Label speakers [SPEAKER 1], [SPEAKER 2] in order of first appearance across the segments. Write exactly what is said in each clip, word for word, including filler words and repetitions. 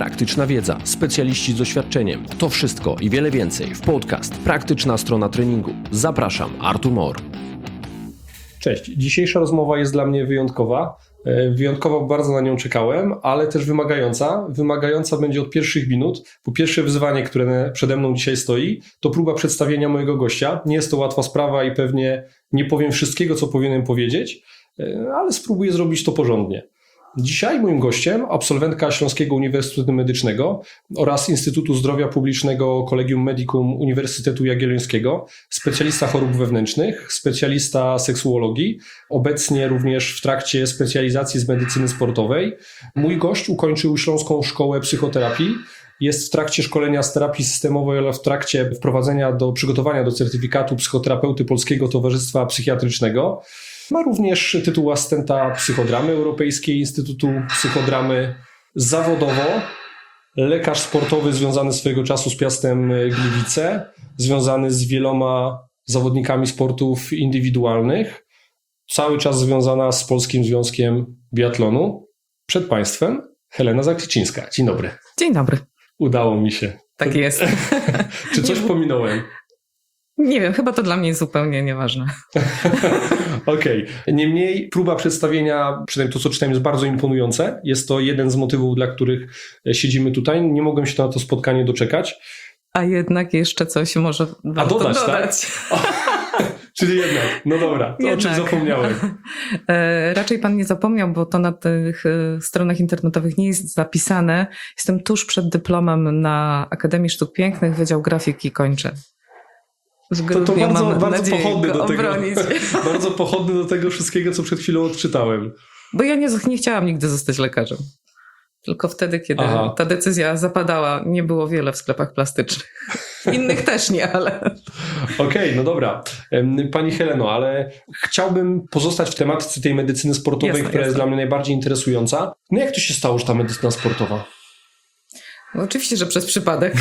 [SPEAKER 1] praktyczna wiedza, specjaliści z doświadczeniem. To wszystko i wiele więcej w podcast Praktyczna Strona Treningu. Zapraszam, Artur Mor.
[SPEAKER 2] Cześć, dzisiejsza rozmowa jest dla mnie wyjątkowa. Wyjątkowo bardzo na nią czekałem, ale też wymagająca. Wymagająca będzie od pierwszych minut, bo pierwsze wyzwanie, które przede mną dzisiaj stoi, to próba przedstawienia mojego gościa. Nie jest to łatwa sprawa i pewnie nie powiem wszystkiego, co powinienem powiedzieć, ale spróbuję zrobić to porządnie. Dzisiaj moim gościem absolwentka Śląskiego Uniwersytetu Medycznego oraz Instytutu Zdrowia Publicznego Collegium Medicum Uniwersytetu Jagiellońskiego, specjalista chorób wewnętrznych, specjalista seksuologii, obecnie również w trakcie specjalizacji z medycyny sportowej. Mój gość ukończył Śląską Szkołę Psychoterapii. Jest w trakcie szkolenia z terapii systemowej, ale w trakcie wprowadzenia do przygotowania do certyfikatu psychoterapeuty Polskiego Towarzystwa Psychiatrycznego. Ma również tytuł asystenta psychodramy Europejskiej Instytutu Psychodramy. Zawodowo lekarz sportowy związany swojego czasu z Piastem Gliwice, związany z wieloma zawodnikami sportów indywidualnych, cały czas związana z Polskim Związkiem Biatlonu. Przed Państwem Helena Zakliczyńska. Dzień dobry.
[SPEAKER 3] Dzień dobry.
[SPEAKER 2] Udało mi się.
[SPEAKER 3] Tak jest.
[SPEAKER 2] Czy coś pominąłem?
[SPEAKER 3] Nie wiem, chyba to dla mnie jest zupełnie nieważne.
[SPEAKER 2] Okej. Okay. Niemniej próba przedstawienia, przynajmniej to co czytałem, jest bardzo imponujące. Jest to jeden z motywów, dla których siedzimy tutaj. Nie mogłem się na to spotkanie doczekać.
[SPEAKER 3] A jednak jeszcze coś może warto
[SPEAKER 2] A dodać,
[SPEAKER 3] dodać.
[SPEAKER 2] Tak? Czyli jednak, no dobra, to jednak. O czym zapomniałem.
[SPEAKER 3] E, raczej pan nie zapomniał, bo to na tych e, stronach internetowych nie jest zapisane. Jestem tuż przed dyplomem na Akademii Sztuk Pięknych, Wydział Grafiki kończę.
[SPEAKER 2] To, to bardzo, bardzo pochodny do tego, bardzo pochodny do tego wszystkiego, co przed chwilą odczytałem.
[SPEAKER 3] Bo ja nie, nie chciałam nigdy zostać lekarzem. Tylko wtedy, kiedy Aha. ta decyzja zapadała, nie było wiele w sklepach plastycznych. Innych też nie, ale...
[SPEAKER 2] Okej, okay, no dobra. Pani Heleno, ale chciałbym pozostać w tematyce tej medycyny sportowej, jasne, która jasne. jest dla mnie najbardziej interesująca. No jak to się stało, że ta medycyna sportowa?
[SPEAKER 3] No oczywiście, że przez przypadek.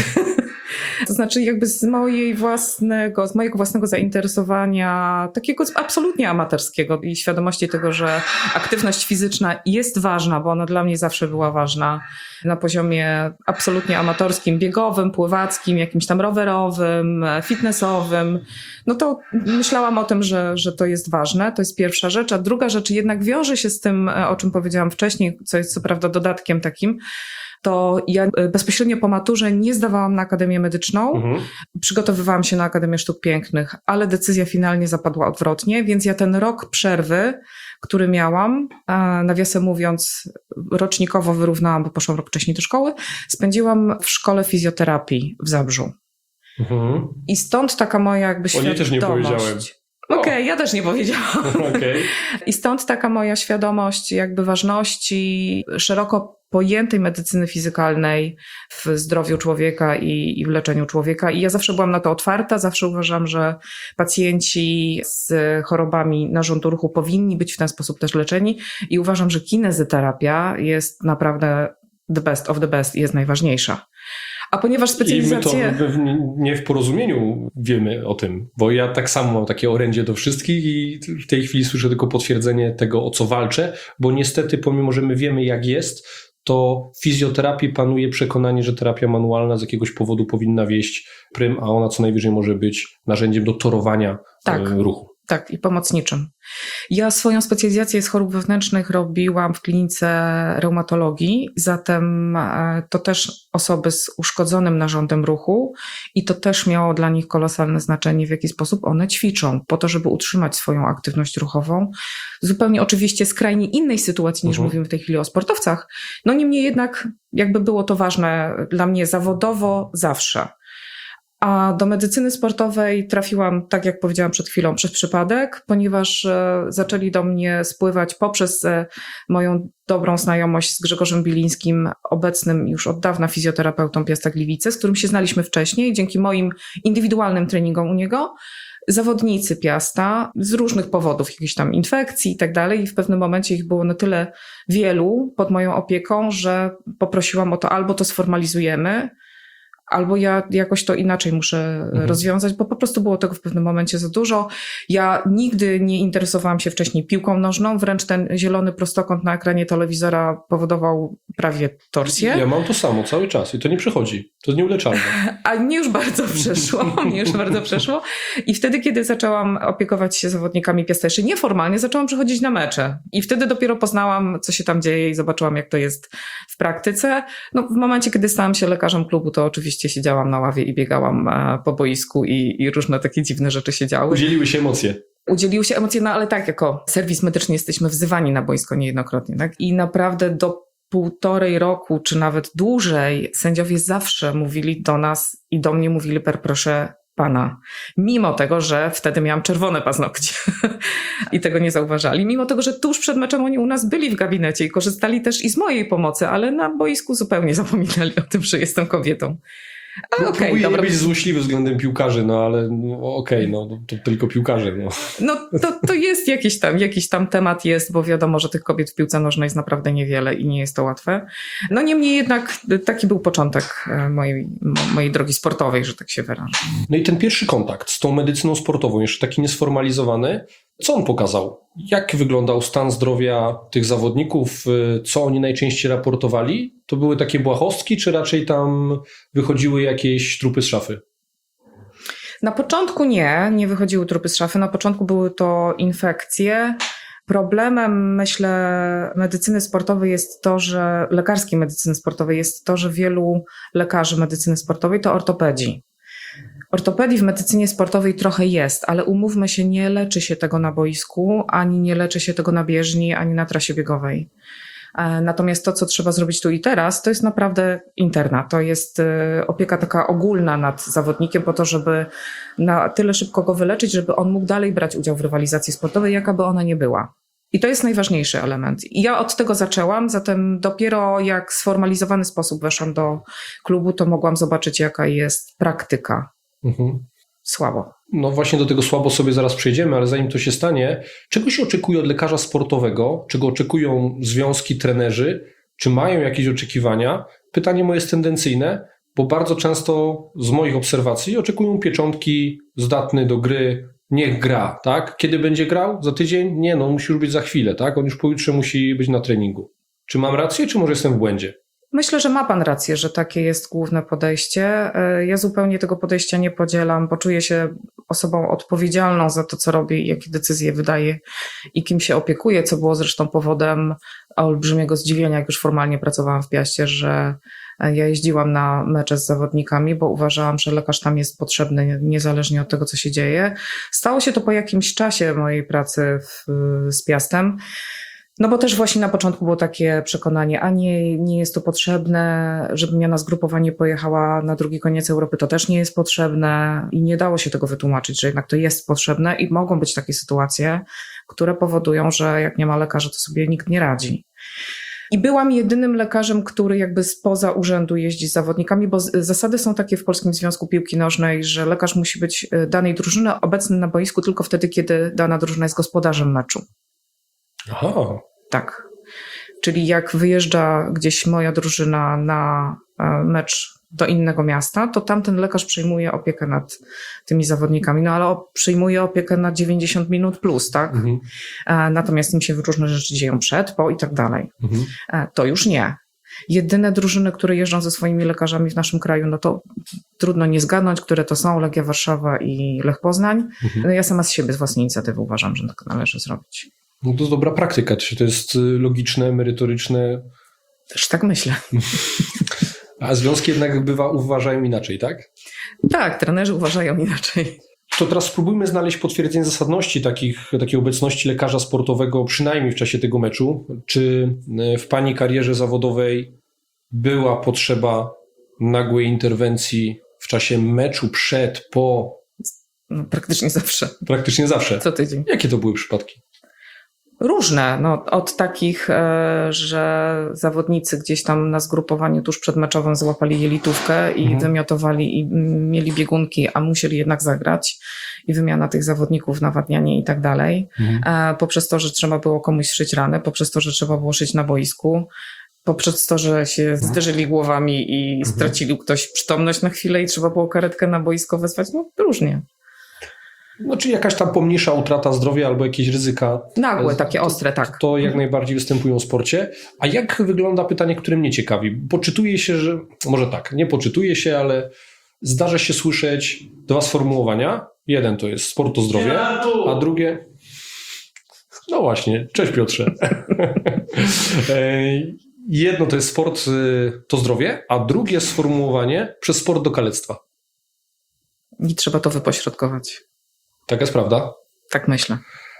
[SPEAKER 3] To znaczy jakby z mojej własnego, z mojego własnego zainteresowania, takiego absolutnie amatorskiego i świadomości tego, że aktywność fizyczna jest ważna, bo ona dla mnie zawsze była ważna na poziomie absolutnie amatorskim, biegowym, pływackim, jakimś tam rowerowym, fitnessowym. No to myślałam o tym, że, że to jest ważne. To jest pierwsza rzecz. A druga rzecz jednak wiąże się z tym, o czym powiedziałam wcześniej, co jest co prawda dodatkiem takim, to ja bezpośrednio po maturze nie zdawałam na Akademię Medyczną, mhm. przygotowywałam się na Akademię Sztuk Pięknych, ale decyzja finalnie zapadła odwrotnie, więc ja ten rok przerwy, który miałam, nawiasem mówiąc, rocznikowo wyrównałam, bo poszłam rok wcześniej do szkoły, spędziłam w szkole fizjoterapii w Zabrzu. Mhm. I stąd taka moja jakby świadomość.
[SPEAKER 2] O niej też nie powiedziałem.
[SPEAKER 3] Okej, okay, ja też nie powiedziałam. Okay. I stąd taka moja świadomość jakby ważności szeroko pojętej medycyny fizykalnej w zdrowiu człowieka i, i w leczeniu człowieka. I ja zawsze byłam na to otwarta, zawsze uważam, że pacjenci z chorobami narządu ruchu powinni być w ten sposób też leczeni i uważam, że kinezyterapia jest naprawdę the best of the best i jest najważniejsza. A ponieważ specjalizacje...
[SPEAKER 2] I my to nie w porozumieniu wiemy o tym, bo ja tak samo mam takie orędzie do wszystkich i w tej chwili słyszę tylko potwierdzenie tego, o co walczę, bo niestety pomimo, że my wiemy jak jest, to w fizjoterapii panuje przekonanie, że terapia manualna z jakiegoś powodu powinna wieść prym, a ona co najwyżej może być narzędziem do torowania tak. ruchu.
[SPEAKER 3] Tak, i pomocniczym. Ja swoją specjalizację z chorób wewnętrznych robiłam w klinice reumatologii, zatem to też osoby z uszkodzonym narządem ruchu i to też miało dla nich kolosalne znaczenie, w jaki sposób one ćwiczą, po to, żeby utrzymać swoją aktywność ruchową. Zupełnie oczywiście skrajnie innej sytuacji niż uh-huh. mówimy w tej chwili o sportowcach, no niemniej jednak jakby było to ważne dla mnie zawodowo zawsze. A do medycyny sportowej trafiłam, tak jak powiedziałam przed chwilą, przez przypadek, ponieważ e, zaczęli do mnie spływać poprzez e, moją dobrą znajomość z Grzegorzem Bilińskim, obecnym już od dawna fizjoterapeutą Piasta Gliwice, z którym się znaliśmy wcześniej, dzięki moim indywidualnym treningom u niego, zawodnicy Piasta z różnych powodów, jakichś tam infekcji i tak dalej i w pewnym momencie ich było na tyle wielu pod moją opieką, że poprosiłam o to albo to sformalizujemy, albo ja jakoś to inaczej muszę
[SPEAKER 2] Mhm.
[SPEAKER 3] rozwiązać, bo po prostu było tego w pewnym momencie za dużo. Ja nigdy nie interesowałam się wcześniej piłką nożną, wręcz ten zielony prostokąt na ekranie telewizora powodował prawie torsję.
[SPEAKER 2] Ja mam to samo cały czas i to nie przechodzi. To jest nieuleczalne.
[SPEAKER 3] A mnie już bardzo przeszło, mnie już bardzo przeszło. I wtedy, kiedy zaczęłam opiekować się zawodnikami Piasta, jeszcze nieformalnie, zaczęłam przychodzić na mecze. I wtedy dopiero poznałam, co się tam dzieje i zobaczyłam, jak to jest w praktyce. No, w momencie, kiedy stałam się lekarzem klubu, to oczywiście siedziałam na ławie i biegałam e, po boisku i, i różne takie dziwne rzeczy się działy.
[SPEAKER 2] Udzieliły się emocje.
[SPEAKER 3] Udzieliły się emocje, no ale tak, jako serwis medyczny jesteśmy wzywani na boisko niejednokrotnie, tak? I naprawdę do półtorej roku, czy nawet dłużej, sędziowie zawsze mówili do nas i do mnie mówili per proszę pana. Mimo tego, że wtedy miałam czerwone paznokcie i tego nie zauważali. Mimo tego, że tuż przed meczem oni u nas byli w gabinecie i korzystali też i z mojej pomocy, ale na boisku zupełnie zapominali o tym, że jestem kobietą. Ale
[SPEAKER 2] No,
[SPEAKER 3] okej,
[SPEAKER 2] próbuję
[SPEAKER 3] dobra.
[SPEAKER 2] nie być złośliwy względem piłkarzy, no ale no, okej, no to tylko piłkarze. No.
[SPEAKER 3] No to, to jest jakiś tam, jakiś tam temat jest, bo wiadomo, że tych kobiet w piłce nożnej jest naprawdę niewiele i nie jest to łatwe. No niemniej jednak taki był początek e, mojej, mo- mojej drogi sportowej, że tak się wyrażę.
[SPEAKER 2] no i ten pierwszy kontakt z tą medycyną sportową, jeszcze taki niesformalizowany, co on pokazał? Jak wyglądał stan zdrowia tych zawodników? y, Co oni najczęściej raportowali? To były takie błahostki, czy raczej tam wychodziły jakieś trupy z szafy?
[SPEAKER 3] Na początku nie, nie wychodziły trupy z szafy. Na początku były to infekcje. Problemem, myślę, medycyny sportowej jest to, że lekarskiej medycyny sportowej jest to, że wielu lekarzy medycyny sportowej to ortopedzi. Ortopedii w medycynie sportowej trochę jest, ale umówmy się, nie leczy się tego na boisku, ani nie leczy się tego na bieżni, ani na trasie biegowej. E, Natomiast to, co trzeba zrobić tu i teraz, to jest naprawdę interna. To jest e, opieka taka ogólna nad zawodnikiem po to, żeby na tyle szybko go wyleczyć, żeby on mógł dalej brać udział w rywalizacji sportowej, jaka by ona nie była. I to jest najważniejszy element. I ja od tego zaczęłam, zatem dopiero jak w sformalizowany sposób weszłam do klubu, to mogłam zobaczyć, jaka jest praktyka.
[SPEAKER 2] Mhm.
[SPEAKER 3] Słabo.
[SPEAKER 2] No właśnie do tego słabo sobie zaraz przejdziemy, ale zanim to się stanie, czego się oczekuje od lekarza sportowego? Czego oczekują związki, trenerzy? Czy mają jakieś oczekiwania? Pytanie moje jest tendencyjne, bo bardzo często z moich obserwacji oczekują pieczątki, zdatny do gry, niech gra, tak? Kiedy będzie grał? Za tydzień? Nie, no musi już być za chwilę, tak? On już pojutrze musi być na treningu. Czy mam rację, czy może jestem w błędzie?
[SPEAKER 3] Myślę, że ma pan rację, że takie jest główne podejście. Ja zupełnie tego podejścia nie podzielam, bo czuję się osobą odpowiedzialną za to, co robię i jakie decyzje wydaje i kim się opiekuję, co było zresztą powodem olbrzymiego zdziwienia, jak już formalnie pracowałam w Piaście, że ja jeździłam na mecze z zawodnikami, bo uważałam, że lekarz tam jest potrzebny niezależnie od tego, co się dzieje. Stało się to po jakimś czasie mojej pracy w, z Piastem. No bo też właśnie na początku było takie przekonanie, a nie, nie jest to potrzebne, żebym ja na zgrupowanie pojechała na drugi koniec Europy, to też nie jest potrzebne i nie dało się tego wytłumaczyć, że jednak to jest potrzebne i mogą być takie sytuacje, które powodują, że jak nie ma lekarza, to sobie nikt nie radzi. I byłam jedynym lekarzem, który jakby spoza urzędu jeździ z zawodnikami, bo zasady są takie w Polskim Związku Piłki Nożnej, że lekarz musi być danej drużyny obecny na boisku tylko wtedy, kiedy dana drużyna jest gospodarzem meczu.
[SPEAKER 2] Aha.
[SPEAKER 3] Tak. Czyli jak wyjeżdża gdzieś moja drużyna na mecz do innego miasta, to tamten lekarz przejmuje opiekę nad tymi zawodnikami, no ale przyjmuje opiekę na dziewięćdziesiąt minut plus, tak?
[SPEAKER 2] Mhm.
[SPEAKER 3] Natomiast im się różne rzeczy dzieją przed, po i tak dalej.
[SPEAKER 2] Mhm.
[SPEAKER 3] To już nie. Jedyne drużyny, które jeżdżą ze swoimi lekarzami w naszym kraju, no to trudno nie zgadnąć, które to są Legia Warszawa i Lech Poznań.
[SPEAKER 2] Mhm.
[SPEAKER 3] No ja sama z siebie, z własnej inicjatywy uważam, że tak należy zrobić.
[SPEAKER 2] No to jest dobra praktyka, czy to jest logiczne, merytoryczne,
[SPEAKER 3] Też tak myślę.
[SPEAKER 2] a związki jednak bywa uważają inaczej, tak?
[SPEAKER 3] Tak, trenerzy uważają inaczej.
[SPEAKER 2] To teraz spróbujmy znaleźć potwierdzenie zasadności takich, takiej obecności lekarza sportowego, przynajmniej w czasie tego meczu. Czy w pani karierze zawodowej była potrzeba nagłej interwencji w czasie meczu, przed, po?
[SPEAKER 3] No, praktycznie zawsze.
[SPEAKER 2] Praktycznie zawsze.
[SPEAKER 3] Co tydzień.
[SPEAKER 2] Jakie to były przypadki?
[SPEAKER 3] Różne, no, od takich, e, że zawodnicy gdzieś tam na zgrupowaniu tuż przedmeczowym złapali jelitówkę i
[SPEAKER 2] Mhm.
[SPEAKER 3] wymiotowali i mieli biegunki, a musieli jednak zagrać i wymiana tych zawodników, nawadnianie i tak dalej.
[SPEAKER 2] Mhm.
[SPEAKER 3] E, poprzez to, że trzeba było komuś szyć ranę, poprzez to, że trzeba było szyć na boisku. poprzez to, że się zderzyli głowami i
[SPEAKER 2] Mhm.
[SPEAKER 3] stracili ktoś przytomność na chwilę i trzeba było karetkę na boisko wezwać, no różnie.
[SPEAKER 2] No, czyli jakaś tam pomniejsza utrata zdrowia albo jakieś ryzyka.
[SPEAKER 3] Nagłe,
[SPEAKER 2] E,
[SPEAKER 3] takie
[SPEAKER 2] to-
[SPEAKER 3] ostre, tak.
[SPEAKER 2] To jak najbardziej występują w sporcie. A jak wygląda pytanie, które mnie ciekawi? Poczytuje się, że... Może tak, nie poczytuje się, ale zdarza się słyszeć dwa sformułowania. Jeden to jest sport to zdrowie, a drugie... No właśnie, cześć Piotrze. E, Jedno to jest sport y, to zdrowie, a drugie sformułowanie przez sport do kalectwa.
[SPEAKER 3] I trzeba to wypośrodkować.
[SPEAKER 2] Taka jest prawda?
[SPEAKER 3] Tak myślę.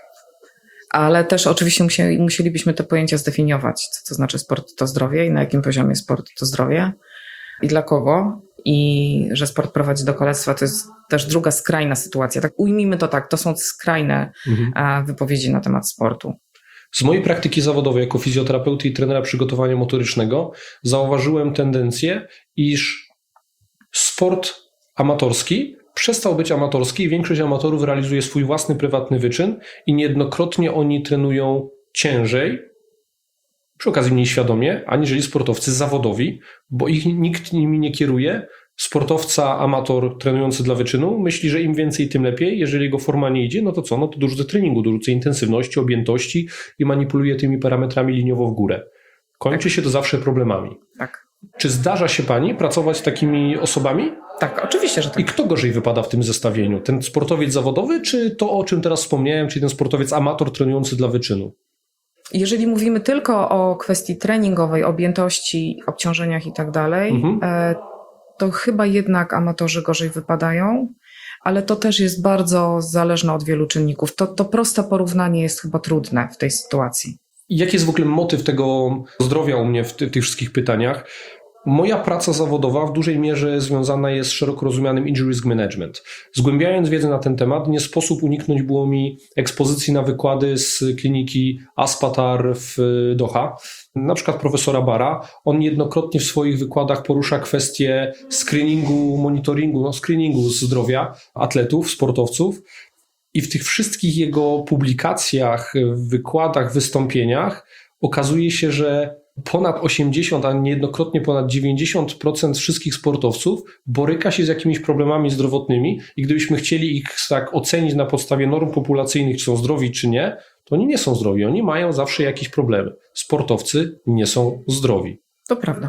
[SPEAKER 3] Ale też oczywiście musieli, musielibyśmy te pojęcia zdefiniować, co to znaczy sport to zdrowie i na jakim poziomie sport to zdrowie i dla kogo. I że sport prowadzi do kalectwa, to jest też druga skrajna sytuacja. Tak, ujmijmy to tak, to są skrajne
[SPEAKER 2] Mhm.
[SPEAKER 3] e, wypowiedzi na temat sportu.
[SPEAKER 2] Z mojej praktyki zawodowej jako fizjoterapeuty i trenera przygotowania motorycznego zauważyłem tendencję, iż sport amatorski przestał być amatorski i większość amatorów realizuje swój własny prywatny wyczyn i niejednokrotnie oni trenują ciężej, przy okazji mniej świadomie, aniżeli sportowcy zawodowi, bo ich nikt nimi nie kieruje. Sportowca, amator trenujący dla wyczynu myśli, że im więcej, tym lepiej. Jeżeli jego forma nie idzie, no to co? No to dorzucę treningu, dorzucę intensywności, objętości i manipuluje tymi parametrami liniowo w górę. Kończy się to zawsze problemami.
[SPEAKER 3] Tak,
[SPEAKER 2] Czy zdarza się pani pracować z takimi osobami?
[SPEAKER 3] tak, oczywiście, że tak.
[SPEAKER 2] I kto gorzej wypada w tym zestawieniu? Ten sportowiec zawodowy, czy to, o czym teraz wspomniałem, czyli ten sportowiec amator trenujący dla wyczynu?
[SPEAKER 3] Jeżeli mówimy tylko o kwestii treningowej, objętości, obciążeniach i tak dalej,
[SPEAKER 2] Mhm.
[SPEAKER 3] e, to chyba jednak amatorzy gorzej wypadają, ale to też jest bardzo zależne od wielu czynników. To, to proste porównanie jest chyba trudne w tej sytuacji.
[SPEAKER 2] I jaki jest w ogóle motyw tego zdrowia u mnie w ty- tych wszystkich pytaniach? Moja praca zawodowa w dużej mierze związana jest z szeroko rozumianym injury risk management. Zgłębiając wiedzę na ten temat, nie sposób uniknąć było mi ekspozycji na wykłady z kliniki Aspatar w Doha. Na przykład profesora Bara. On niejednokrotnie w swoich wykładach porusza kwestię screeningu, monitoringu, no screeningu zdrowia atletów, sportowców. I w tych wszystkich jego publikacjach, wykładach, wystąpieniach okazuje się, że ponad osiemdziesiąt, a niejednokrotnie ponad dziewięćdziesiąt procent wszystkich sportowców boryka się z jakimiś problemami zdrowotnymi i gdybyśmy chcieli ich tak ocenić na podstawie norm populacyjnych, czy są zdrowi, czy nie, to oni nie są zdrowi, oni mają zawsze jakieś problemy. Sportowcy nie są zdrowi.
[SPEAKER 3] To prawda.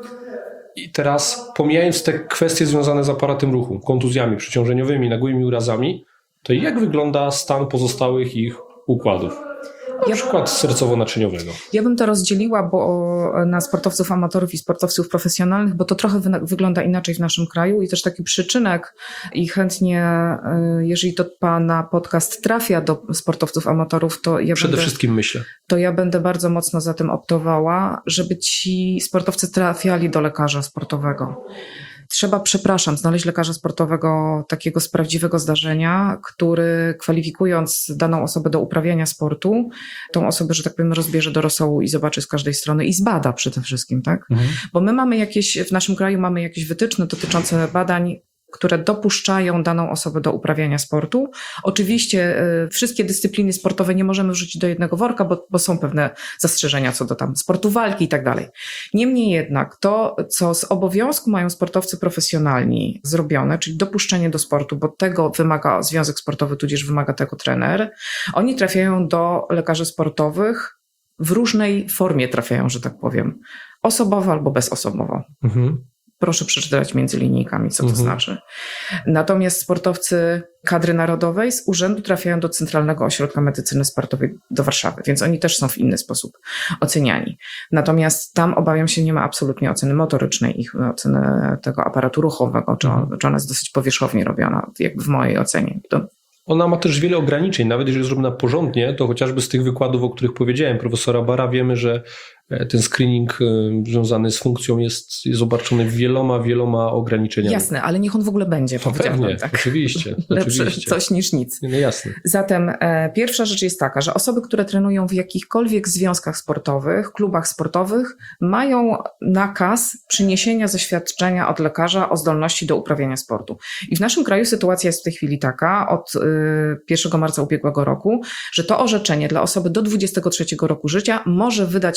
[SPEAKER 2] I teraz pomijając te kwestie związane z aparatem ruchu, kontuzjami przeciążeniowymi, nagłymi urazami, to jak wygląda stan pozostałych ich układów? Na
[SPEAKER 3] Ja-
[SPEAKER 2] przykład sercowo-naczyniowego.
[SPEAKER 3] Ja bym to rozdzieliła bo na sportowców amatorów i sportowców profesjonalnych, bo to trochę wy- wygląda inaczej w naszym kraju i też taki przyczynek i chętnie, y, jeżeli to Pana podcast trafia do sportowców amatorów, to ja,
[SPEAKER 2] Przede
[SPEAKER 3] będę,
[SPEAKER 2] wszystkim myślę.
[SPEAKER 3] to ja będę bardzo mocno za tym optowała, żeby ci sportowcy trafiali do lekarza sportowego. Trzeba, przepraszam, znaleźć lekarza sportowego takiego z prawdziwego zdarzenia, który kwalifikując daną osobę do uprawiania sportu, tą osobę, że tak powiem, rozbierze do rosołu i zobaczy z każdej strony i zbada przede wszystkim, tak?
[SPEAKER 2] Mhm.
[SPEAKER 3] Bo my mamy jakieś, w naszym kraju mamy jakieś wytyczne dotyczące badań, które dopuszczają daną osobę do uprawiania sportu. Oczywiście y, wszystkie dyscypliny sportowe nie możemy wrzucić do jednego worka, bo, bo są pewne zastrzeżenia co do tam sportu walki i tak dalej. Niemniej jednak to, co z obowiązku mają sportowcy profesjonalni zrobione, czyli dopuszczenie do sportu, bo tego wymaga związek sportowy, tudzież wymaga tego trener, oni trafiają do lekarzy sportowych w różnej formie trafiają, że tak powiem. Osobowo albo bezosobowo.
[SPEAKER 2] Mhm.
[SPEAKER 3] Proszę przeczytać między linijkami, co to
[SPEAKER 2] Mhm.
[SPEAKER 3] znaczy. Natomiast sportowcy kadry narodowej z urzędu trafiają do Centralnego Ośrodka Medycyny Sportowej do Warszawy, więc oni też są w inny sposób oceniani. Natomiast tam, obawiam się, nie ma absolutnie oceny motorycznej, ich oceny tego aparatu ruchowego, czy,
[SPEAKER 2] Mhm.
[SPEAKER 3] czy ona jest dosyć powierzchownie robiona, jakby w mojej ocenie. To
[SPEAKER 2] Ona ma też wiele ograniczeń, nawet jeżeli jest robiona porządnie, to chociażby z tych wykładów, o których powiedziałem, profesora Bara, wiemy, że ten screening związany z funkcją jest, jest obarczony wieloma, wieloma ograniczeniami.
[SPEAKER 3] jasne, ale niech on w ogóle będzie,
[SPEAKER 2] No
[SPEAKER 3] powiedziałabym
[SPEAKER 2] pewnie,
[SPEAKER 3] tak.
[SPEAKER 2] oczywiście.
[SPEAKER 3] Lepsze
[SPEAKER 2] oczywiście.
[SPEAKER 3] coś niż nic.
[SPEAKER 2] No jasne.
[SPEAKER 3] Zatem e, pierwsza rzecz jest taka, że osoby, które trenują w jakichkolwiek związkach sportowych, klubach sportowych, mają nakaz przyniesienia zaświadczenia od lekarza o zdolności do uprawiania sportu. I w naszym kraju sytuacja jest w tej chwili taka, od y, pierwszego marca ubiegłego roku, że to orzeczenie dla osoby do dwudziestego trzeciego roku życia może wydać lekarz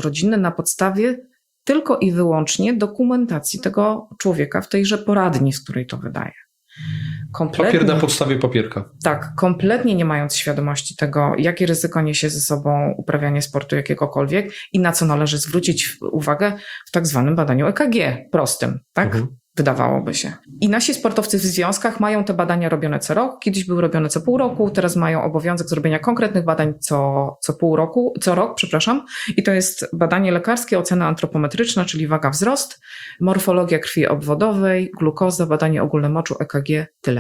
[SPEAKER 3] rodzinny na podstawie tylko i wyłącznie dokumentacji tego człowieka w tejże poradni, z której to wydaje. Kompletnie,
[SPEAKER 2] Papier na podstawie papierka.
[SPEAKER 3] tak, kompletnie nie mając świadomości tego, jakie ryzyko niesie ze sobą uprawianie sportu jakiegokolwiek i na co należy zwrócić uwagę w tak zwanym badaniu E K G, prostym, tak?
[SPEAKER 2] Mhm.
[SPEAKER 3] Wydawałoby się. I nasi sportowcy w związkach mają te badania robione co rok, kiedyś były robione co pół roku, teraz mają obowiązek zrobienia konkretnych badań co, co pół roku, co rok, przepraszam. I to jest badanie lekarskie, ocena antropometryczna, czyli waga, wzrost, morfologia krwi obwodowej, glukoza, badanie ogólne moczu, E K G, tyle.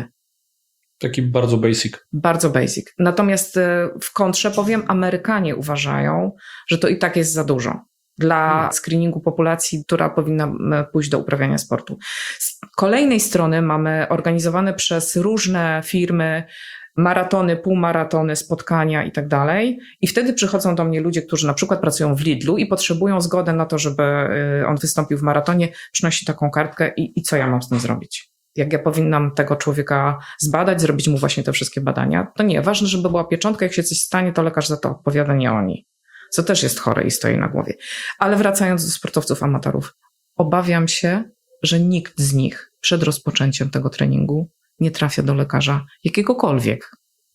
[SPEAKER 2] Taki bardzo basic.
[SPEAKER 3] Bardzo basic. Natomiast e, w kontrze powiem, Amerykanie uważają, że to i tak jest za dużo dla screeningu populacji, która powinna m, pójść do uprawiania sportu. Z kolejnej strony mamy organizowane przez różne firmy maratony, półmaratony, spotkania i tak dalej. I wtedy przychodzą do mnie ludzie, którzy na przykład pracują w Lidlu i potrzebują zgodę na to, żeby y, on wystąpił w maratonie, przynosi taką kartkę i, i co ja mam z tym zrobić? Jak ja powinnam tego człowieka zbadać, zrobić mu właśnie te wszystkie badania? To nie, ważne, żeby była pieczątka, jak się coś stanie, to lekarz za to odpowiada, nie oni. Co też jest chore i stoi na głowie. Ale wracając do sportowców amatorów, obawiam się, że nikt z nich przed rozpoczęciem tego treningu nie trafia do lekarza jakiegokolwiek.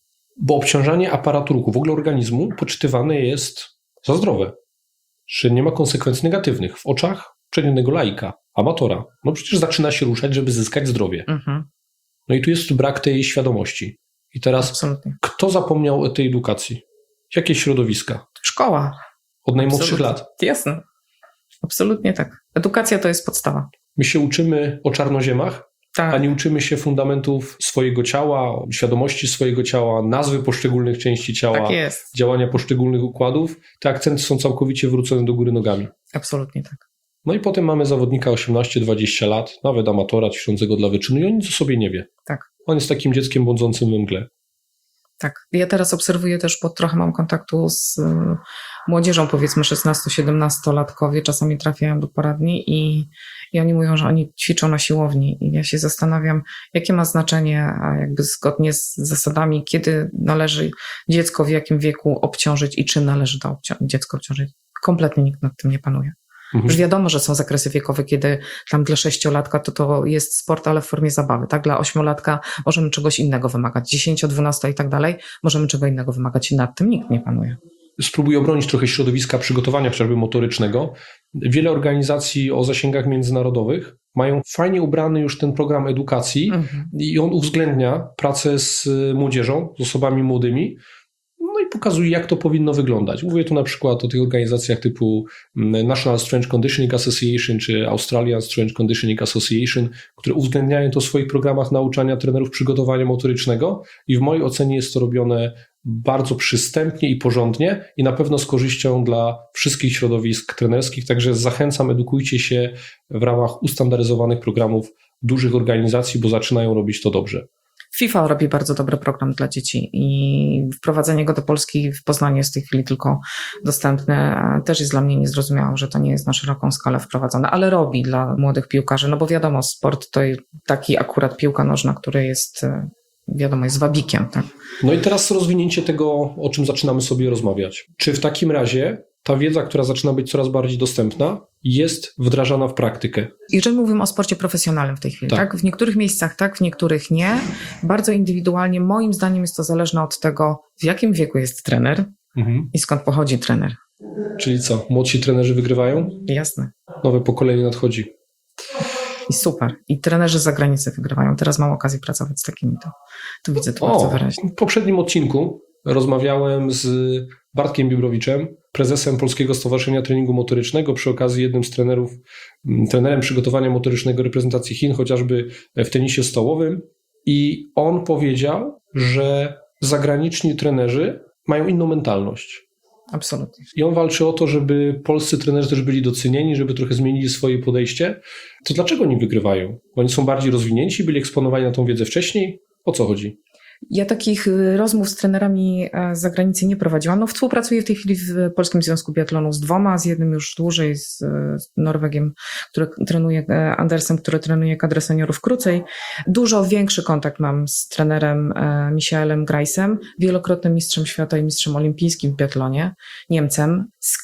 [SPEAKER 2] Bo obciążanie aparatu ruchu, w ogóle organizmu, poczytywane jest za zdrowe. Że nie ma konsekwencji negatywnych w oczach przeciętnego laika, amatora. No przecież zaczyna się ruszać, żeby zyskać zdrowie.
[SPEAKER 3] Mhm.
[SPEAKER 2] No i tu jest brak tej świadomości. I teraz
[SPEAKER 3] Absolutnie.
[SPEAKER 2] kto zapomniał o tej edukacji? Jakie środowiska?
[SPEAKER 3] Szkoła.
[SPEAKER 2] Od najmłodszych
[SPEAKER 3] Absolutnie.
[SPEAKER 2] lat.
[SPEAKER 3] Jasne. Absolutnie tak. Edukacja to jest podstawa.
[SPEAKER 2] My się uczymy o czarnoziemach,
[SPEAKER 3] Tak.
[SPEAKER 2] a nie uczymy się fundamentów swojego ciała, świadomości swojego ciała, nazwy poszczególnych części ciała,
[SPEAKER 3] Tak jest.
[SPEAKER 2] działania poszczególnych układów. Te akcenty są całkowicie wrócone do góry nogami.
[SPEAKER 3] Absolutnie tak.
[SPEAKER 2] No i potem mamy zawodnika osiemnaście dwadzieścia lat, nawet amatora ćwiczącego dla wyczynu i on nic o sobie nie wie.
[SPEAKER 3] Tak.
[SPEAKER 2] On jest takim dzieckiem błądzącym we mgle.
[SPEAKER 3] Tak. Ja teraz obserwuję też, bo trochę mam kontaktu z y, młodzieżą, powiedzmy szesnasto-siedemnastolatkowie, czasami trafiają do poradni i, i oni mówią, że oni ćwiczą na siłowni i ja się zastanawiam, jakie ma znaczenie, a jakby zgodnie z zasadami, kiedy należy dziecko w jakim wieku obciążyć i czym należy to obcią- dziecko obciążyć. Kompletnie nikt nad tym nie panuje.
[SPEAKER 2] Mhm.
[SPEAKER 3] Już wiadomo, że są zakresy wiekowe, kiedy tam dla sześciolatka to to jest sport, ale w formie zabawy, tak? Dla ośmiolatka możemy czegoś innego wymagać, dziesięcio, dwunasto i tak dalej, możemy czego innego wymagać i nad tym nikt nie panuje.
[SPEAKER 2] Spróbuję obronić trochę środowiska przygotowania chociażby motorycznego. Wiele organizacji o zasięgach międzynarodowych mają fajnie ubrany już ten program edukacji
[SPEAKER 3] Mhm.
[SPEAKER 2] i on uwzględnia pracę z młodzieżą, z osobami młodymi, no i pokazuje, jak to powinno wyglądać. Mówię tu na przykład o tych organizacjach typu National Strength Conditioning Association czy Australian Strength Conditioning Association, które uwzględniają to w swoich programach nauczania trenerów przygotowania motorycznego i w mojej ocenie jest to robione bardzo przystępnie i porządnie i na pewno z korzyścią dla wszystkich środowisk trenerskich, także zachęcam, edukujcie się w ramach ustandaryzowanych programów dużych organizacji, bo zaczynają robić to dobrze.
[SPEAKER 3] FIFA robi bardzo dobry program dla dzieci i wprowadzenie go do Polski w Poznaniu jest w tej chwili tylko dostępne. Też jest dla mnie niezrozumiałe, że to nie jest na szeroką skalę wprowadzone, ale robi dla młodych piłkarzy, no bo wiadomo, sport to taki akurat piłka nożna, który jest, wiadomo, jest wabikiem, tak?
[SPEAKER 2] No i teraz rozwinięcie tego, o czym zaczynamy sobie rozmawiać. Czy w takim razie ta wiedza, która zaczyna być coraz bardziej dostępna, jest wdrażana w praktykę?
[SPEAKER 3] Jeżeli mówimy o sporcie profesjonalnym w tej chwili,
[SPEAKER 2] Tak.
[SPEAKER 3] tak. W niektórych miejscach tak, w niektórych nie. Bardzo indywidualnie, moim zdaniem jest to zależne od tego, w jakim wieku jest trener
[SPEAKER 2] Mhm.
[SPEAKER 3] i skąd pochodzi trener.
[SPEAKER 2] Czyli co? Młodsi trenerzy wygrywają?
[SPEAKER 3] Jasne.
[SPEAKER 2] Nowe pokolenie nadchodzi.
[SPEAKER 3] I super. I trenerzy z zagranicy wygrywają. Teraz mam okazję pracować z takimi, to, to widzę to bardzo wyraźnie.
[SPEAKER 2] W poprzednim odcinku rozmawiałem z Bartkiem Biebrowiczem, prezesem Polskiego Stowarzyszenia Treningu Motorycznego, przy okazji jednym z trenerów, trenerem przygotowania motorycznego reprezentacji Chin, chociażby w tenisie stołowym. I on powiedział, że zagraniczni trenerzy mają inną mentalność.
[SPEAKER 3] Absolutnie.
[SPEAKER 2] I on walczy o to, żeby polscy trenerzy też byli docenieni, żeby trochę zmienili swoje podejście. To dlaczego oni wygrywają? Oni są bardziej rozwinięci, byli eksponowani na tą wiedzę wcześniej? O co chodzi?
[SPEAKER 3] Ja takich rozmów z trenerami z zagranicy nie prowadziłam. No, współpracuję w tej chwili w Polskim Związku Biatlonu z dwoma, z jednym już dłużej, z, z Norwegiem, który trenuje, Andersem, który trenuje kadrę seniorów krócej. Dużo większy kontakt mam z trenerem Michaelem Greissem, wielokrotnym mistrzem świata i mistrzem olimpijskim w biatlonie, Niemcem, z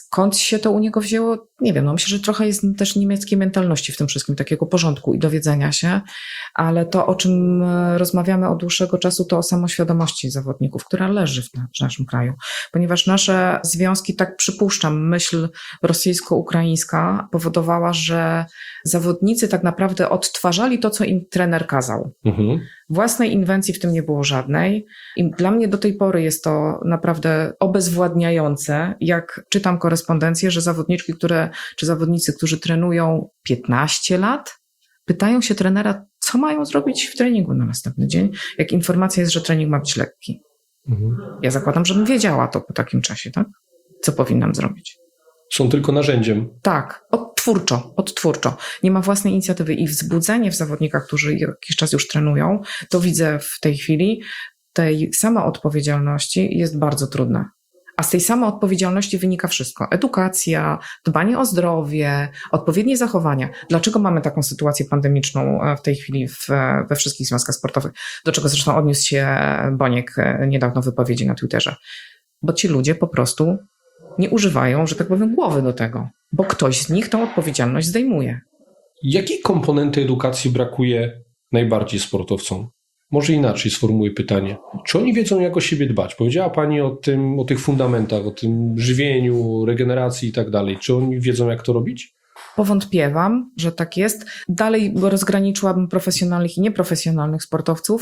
[SPEAKER 3] skąd się to u niego wzięło? Nie wiem, no myślę, że trochę jest też niemieckiej mentalności w tym wszystkim, takiego porządku i dowiedzenia się, ale to, o czym rozmawiamy od dłuższego czasu, to o samoświadomości zawodników, która leży w, w naszym kraju, ponieważ nasze związki, tak przypuszczam, myśl rosyjsko-ukraińska powodowała, że zawodnicy tak naprawdę odtwarzali to, co im trener kazał. Mhm. Własnej inwencji w tym nie było żadnej i dla mnie do tej pory jest to naprawdę obezwładniające, jak czytam korespondencję, że zawodniczki, które, czy zawodnicy, którzy trenują piętnaście lat, pytają się trenera, co mają zrobić w treningu na następny dzień, jak informacja jest, że trening ma być lekki. Mhm. Ja zakładam, żebym wiedziała to po takim czasie, tak? Co powinnam zrobić.
[SPEAKER 2] Są tylko narzędziem.
[SPEAKER 3] Tak, odtwórczo, odtwórczo. Nie ma własnej inicjatywy i wzbudzenie w zawodnikach, którzy jakiś czas już trenują, to widzę w tej chwili, tej samoodpowiedzialności jest bardzo trudne. A z tej samoodpowiedzialności wynika wszystko. Edukacja, dbanie o zdrowie, odpowiednie zachowania. Dlaczego mamy taką sytuację pandemiczną w tej chwili w, we wszystkich związkach sportowych? Do czego zresztą odniósł się Boniek niedawno w wypowiedzi na Twitterze. Bo ci ludzie po prostu nie używają, że tak powiem, głowy do tego, bo ktoś z nich tą odpowiedzialność zdejmuje.
[SPEAKER 2] Jakiej komponenty edukacji brakuje najbardziej sportowcom? Może inaczej sformułuję pytanie. Czy oni wiedzą, jak o siebie dbać? Powiedziała Pani o tym, o tych fundamentach, o tym żywieniu, regeneracji i tak dalej. Czy oni wiedzą, jak to robić?
[SPEAKER 3] Powątpiewam, że tak jest. Dalej rozgraniczyłabym profesjonalnych i nieprofesjonalnych sportowców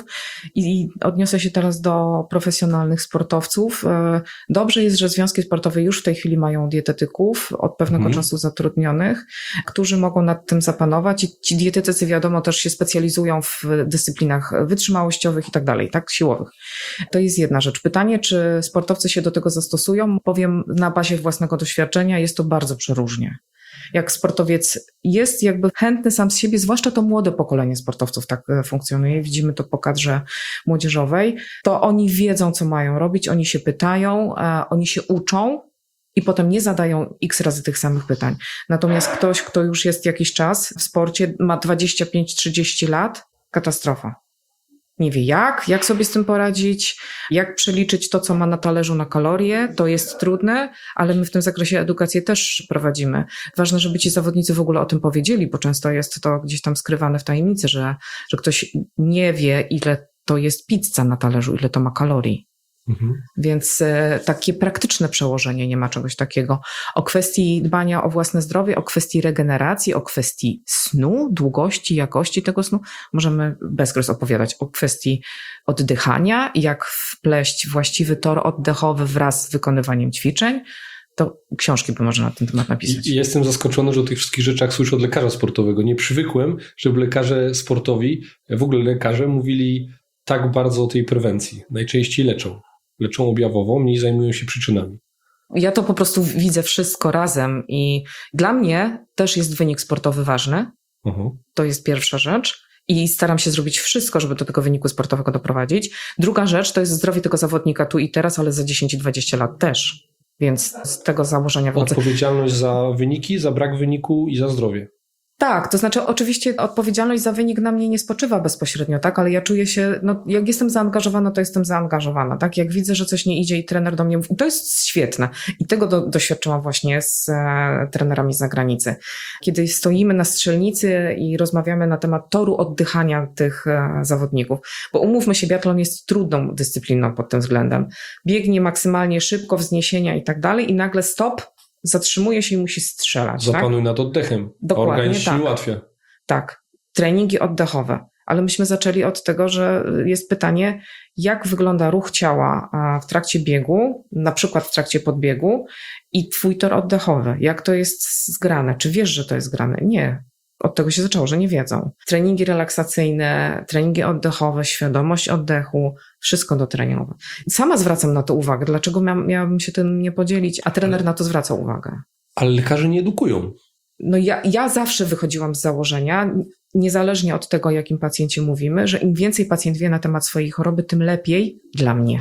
[SPEAKER 3] i odniosę się teraz do profesjonalnych sportowców. Dobrze jest, że związki sportowe już w tej chwili mają dietetyków od pewnego hmm. czasu zatrudnionych, którzy mogą nad tym zapanować i ci dietetycy, wiadomo, też się specjalizują w dyscyplinach wytrzymałościowych i tak dalej, tak, siłowych. To jest jedna rzecz. Pytanie, czy sportowcy się do tego zastosują? Powiem na bazie własnego doświadczenia, jest to bardzo przeróżnie. Jak sportowiec jest jakby chętny sam z siebie, zwłaszcza to młode pokolenie sportowców tak funkcjonuje, widzimy to po kadrze młodzieżowej, to oni wiedzą, co mają robić, oni się pytają, oni się uczą i potem nie zadają x razy tych samych pytań. Natomiast ktoś, kto już jest jakiś czas w sporcie, ma dwadzieścia pięć trzydzieści lat, katastrofa. Nie wie jak, jak sobie z tym poradzić, jak przeliczyć to, co ma na talerzu na kalorie, to jest trudne, ale my w tym zakresie edukację też prowadzimy. Ważne, żeby ci zawodnicy w ogóle o tym powiedzieli, bo często jest to gdzieś tam skrywane w tajemnicy, że, że ktoś nie wie, ile to jest pizza na talerzu, ile to ma kalorii. Mhm. Więc e, takie praktyczne przełożenie, nie ma czegoś takiego. O kwestii dbania o własne zdrowie, o kwestii regeneracji, o kwestii snu, długości, jakości tego snu możemy bezkres opowiadać. O kwestii oddychania, jak wpleść właściwy tor oddechowy wraz z wykonywaniem ćwiczeń. To książki by można na ten temat napisać.
[SPEAKER 2] I jestem zaskoczony, że o tych wszystkich rzeczach słyszę od lekarza sportowego. Nie przywykłem, żeby lekarze sportowi, w ogóle lekarze mówili tak bardzo o tej prewencji. Najczęściej leczą. Leczą objawowo, mniej zajmują się przyczynami.
[SPEAKER 3] Ja to po prostu widzę wszystko razem i dla mnie też jest wynik sportowy ważny. Uh-huh. To jest pierwsza rzecz i staram się zrobić wszystko, żeby do tego wyniku sportowego doprowadzić. Druga rzecz to jest zdrowie tego zawodnika tu i teraz, ale za dziesięć i dwadzieścia lat też. Więc z tego założenia wychodzę.
[SPEAKER 2] Odpowiedzialność za wyniki, za brak wyniku i za zdrowie.
[SPEAKER 3] Tak, to znaczy oczywiście odpowiedzialność za wynik na mnie nie spoczywa bezpośrednio, tak, ale ja czuję się, no jak jestem zaangażowana, to jestem zaangażowana, tak, jak widzę, że coś nie idzie i trener do mnie mówi, to jest świetne i tego do, doświadczyłam właśnie z e, trenerami z zagranicy. Kiedy stoimy na strzelnicy i rozmawiamy na temat toru oddychania tych e, zawodników, bo umówmy się, biatlon jest trudną dyscypliną pod tym względem. Biegnie maksymalnie szybko, wzniesienia i tak dalej i nagle stop, zatrzymuje się i musi strzelać.
[SPEAKER 2] Zapanuj
[SPEAKER 3] tak?
[SPEAKER 2] nad oddechem.
[SPEAKER 3] Dokładnie,
[SPEAKER 2] organizm się
[SPEAKER 3] tak.
[SPEAKER 2] ułatwia.
[SPEAKER 3] Tak, treningi oddechowe. Ale myśmy zaczęli od tego, że jest pytanie, jak wygląda ruch ciała w trakcie biegu, na przykład w trakcie podbiegu i twój tor oddechowy. Jak to jest zgrane? Czy wiesz, że to jest zgrane? Nie. Od tego się zaczęło, że nie wiedzą. Treningi relaksacyjne, treningi oddechowe, świadomość oddechu, wszystko dotrenowe. Sama zwracam na to uwagę. Dlaczego mia- miałabym się tym nie podzielić, a trener na to zwraca uwagę.
[SPEAKER 2] Ale lekarze nie edukują.
[SPEAKER 3] No ja, ja zawsze wychodziłam z założenia, niezależnie od tego, o jakim pacjencie mówimy, że im więcej pacjent wie na temat swojej choroby, tym lepiej dla mnie.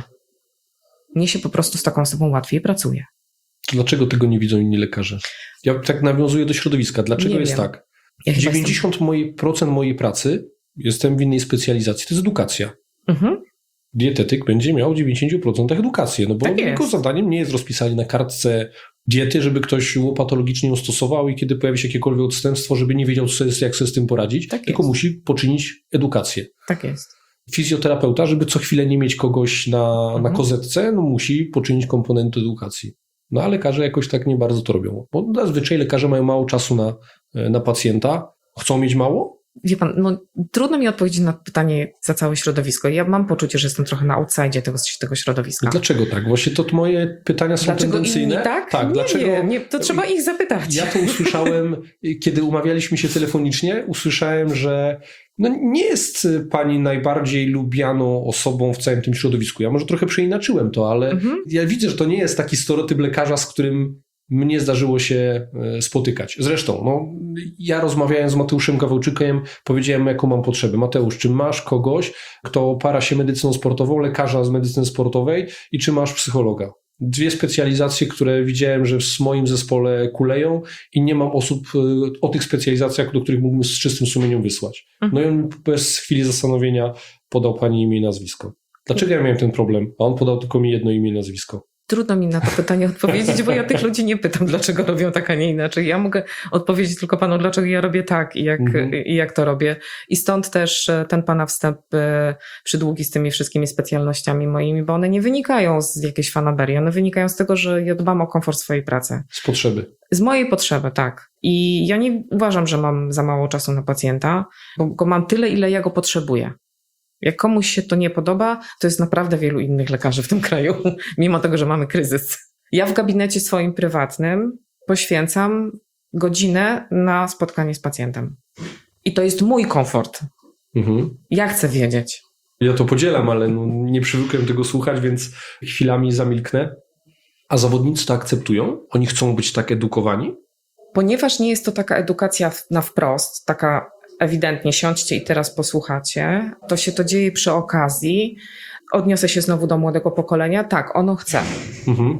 [SPEAKER 3] Mnie się po prostu z taką osobą łatwiej pracuje.
[SPEAKER 2] Dlaczego tego nie widzą inni lekarze? Ja tak nawiązuję do środowiska. Dlaczego
[SPEAKER 3] nie
[SPEAKER 2] jest
[SPEAKER 3] wiem.
[SPEAKER 2] tak?
[SPEAKER 3] Ja
[SPEAKER 2] dziewięćdziesiąt procent mojej pracy, jestem w innej specjalizacji, to jest edukacja. Mhm. Dietetyk będzie miał w dziewięćdziesiąt procent edukację, no bo
[SPEAKER 3] tak
[SPEAKER 2] jego zadaniem nie jest rozpisanie na kartce diety, żeby ktoś łopatologicznie ją stosował i kiedy pojawi się jakiekolwiek odstępstwo, żeby nie wiedział, co jest, jak sobie z tym poradzić,
[SPEAKER 3] Tak
[SPEAKER 2] tylko
[SPEAKER 3] jest.
[SPEAKER 2] musi poczynić edukację.
[SPEAKER 3] Tak jest.
[SPEAKER 2] Fizjoterapeuta, żeby co chwilę nie mieć kogoś na,
[SPEAKER 3] Mhm.
[SPEAKER 2] na kozetce, no musi poczynić komponent edukacji. No a lekarze jakoś tak nie bardzo to robią, bo zazwyczaj lekarze mają mało czasu na, na pacjenta. Chcą mieć mało?
[SPEAKER 3] Wie pan, no, trudno mi odpowiedzieć na pytanie za całe środowisko. Ja mam poczucie, że jestem trochę na outside tego, tego środowiska.
[SPEAKER 2] Dlaczego tak? Właśnie to moje pytania są
[SPEAKER 3] Dlaczego
[SPEAKER 2] tendencyjne.
[SPEAKER 3] inni tak?
[SPEAKER 2] Tak,
[SPEAKER 3] nie
[SPEAKER 2] dlaczego?
[SPEAKER 3] wiem, nie, to trzeba ich zapytać.
[SPEAKER 2] Ja to usłyszałem, kiedy umawialiśmy się telefonicznie, usłyszałem, że no nie jest pani najbardziej lubianą osobą w całym tym środowisku. Ja może trochę przeinaczyłem to, ale
[SPEAKER 3] Mhm.
[SPEAKER 2] ja widzę, że to nie jest taki stereotyp lekarza, z którym mnie zdarzyło się spotykać. Zresztą, no, ja rozmawiając z Mateuszem Kawałczykiem, powiedziałem, jaką mam potrzebę. Mateusz, czy masz kogoś, kto opara się medycyną sportową, lekarza z medycyny sportowej i czy masz psychologa? Dwie specjalizacje, które widziałem, że w moim zespole kuleją i nie mam osób o tych specjalizacjach, do których mógłbym z czystym sumieniem wysłać. No i on bez chwili zastanowienia podał pani imię i nazwisko. Dlaczego ja miałem ten problem? A on podał tylko mi jedno imię i nazwisko.
[SPEAKER 3] Trudno mi na to pytanie odpowiedzieć, bo ja tych ludzi nie pytam, dlaczego robią tak, a nie inaczej. Ja mogę odpowiedzieć tylko panu, dlaczego ja robię tak i jak,
[SPEAKER 2] Mhm.
[SPEAKER 3] i jak to robię. I stąd też ten pana wstęp e, przydługi z tymi wszystkimi specjalnościami moimi, bo one nie wynikają z jakiejś fanaberii, one wynikają z tego, że ja dbam o komfort swojej pracy.
[SPEAKER 2] Z potrzeby.
[SPEAKER 3] Z mojej potrzeby, tak. I ja nie uważam, że mam za mało czasu na pacjenta, bo go mam tyle, ile ja go potrzebuję. Jak komuś się to nie podoba, to jest naprawdę wielu innych lekarzy w tym kraju, mimo tego, że mamy kryzys. Ja w gabinecie swoim prywatnym poświęcam godzinę na spotkanie z pacjentem. I to jest mój komfort.
[SPEAKER 2] Mhm.
[SPEAKER 3] Ja chcę wiedzieć.
[SPEAKER 2] Ja to podzielam, ale no, nie przywykłem tego słuchać, więc chwilami zamilknę. A zawodnicy to akceptują? Oni chcą być tak edukowani?
[SPEAKER 3] Ponieważ nie jest to taka edukacja na wprost, taka ewidentnie siądźcie i teraz posłuchacie, to się to dzieje przy okazji. Odniosę się znowu do młodego pokolenia. Tak, ono chce.
[SPEAKER 2] Mhm.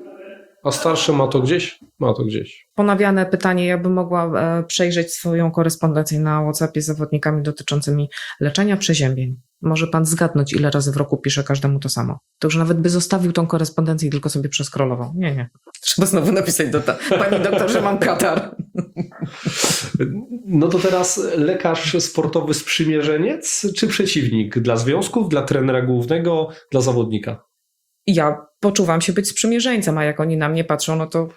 [SPEAKER 2] A starsze ma to gdzieś? Ma to gdzieś.
[SPEAKER 3] Ponawiane pytanie, ja bym mogła e, przejrzeć swoją korespondencję na WhatsAppie z zawodnikami dotyczącymi leczenia przeziębień. Może pan zgadnąć, ile razy w roku piszę każdemu to samo. To już nawet by zostawił tą korespondencję i tylko sobie przeskrolował. Nie, nie. Trzeba znowu napisać do ta, pani doktor, że mam katar.
[SPEAKER 2] No to teraz lekarz sportowy sprzymierzeniec czy przeciwnik? Dla związków, dla trenera głównego, dla zawodnika?
[SPEAKER 3] Ja poczuwam się być sprzymierzeńcem, a jak oni na mnie patrzą, no to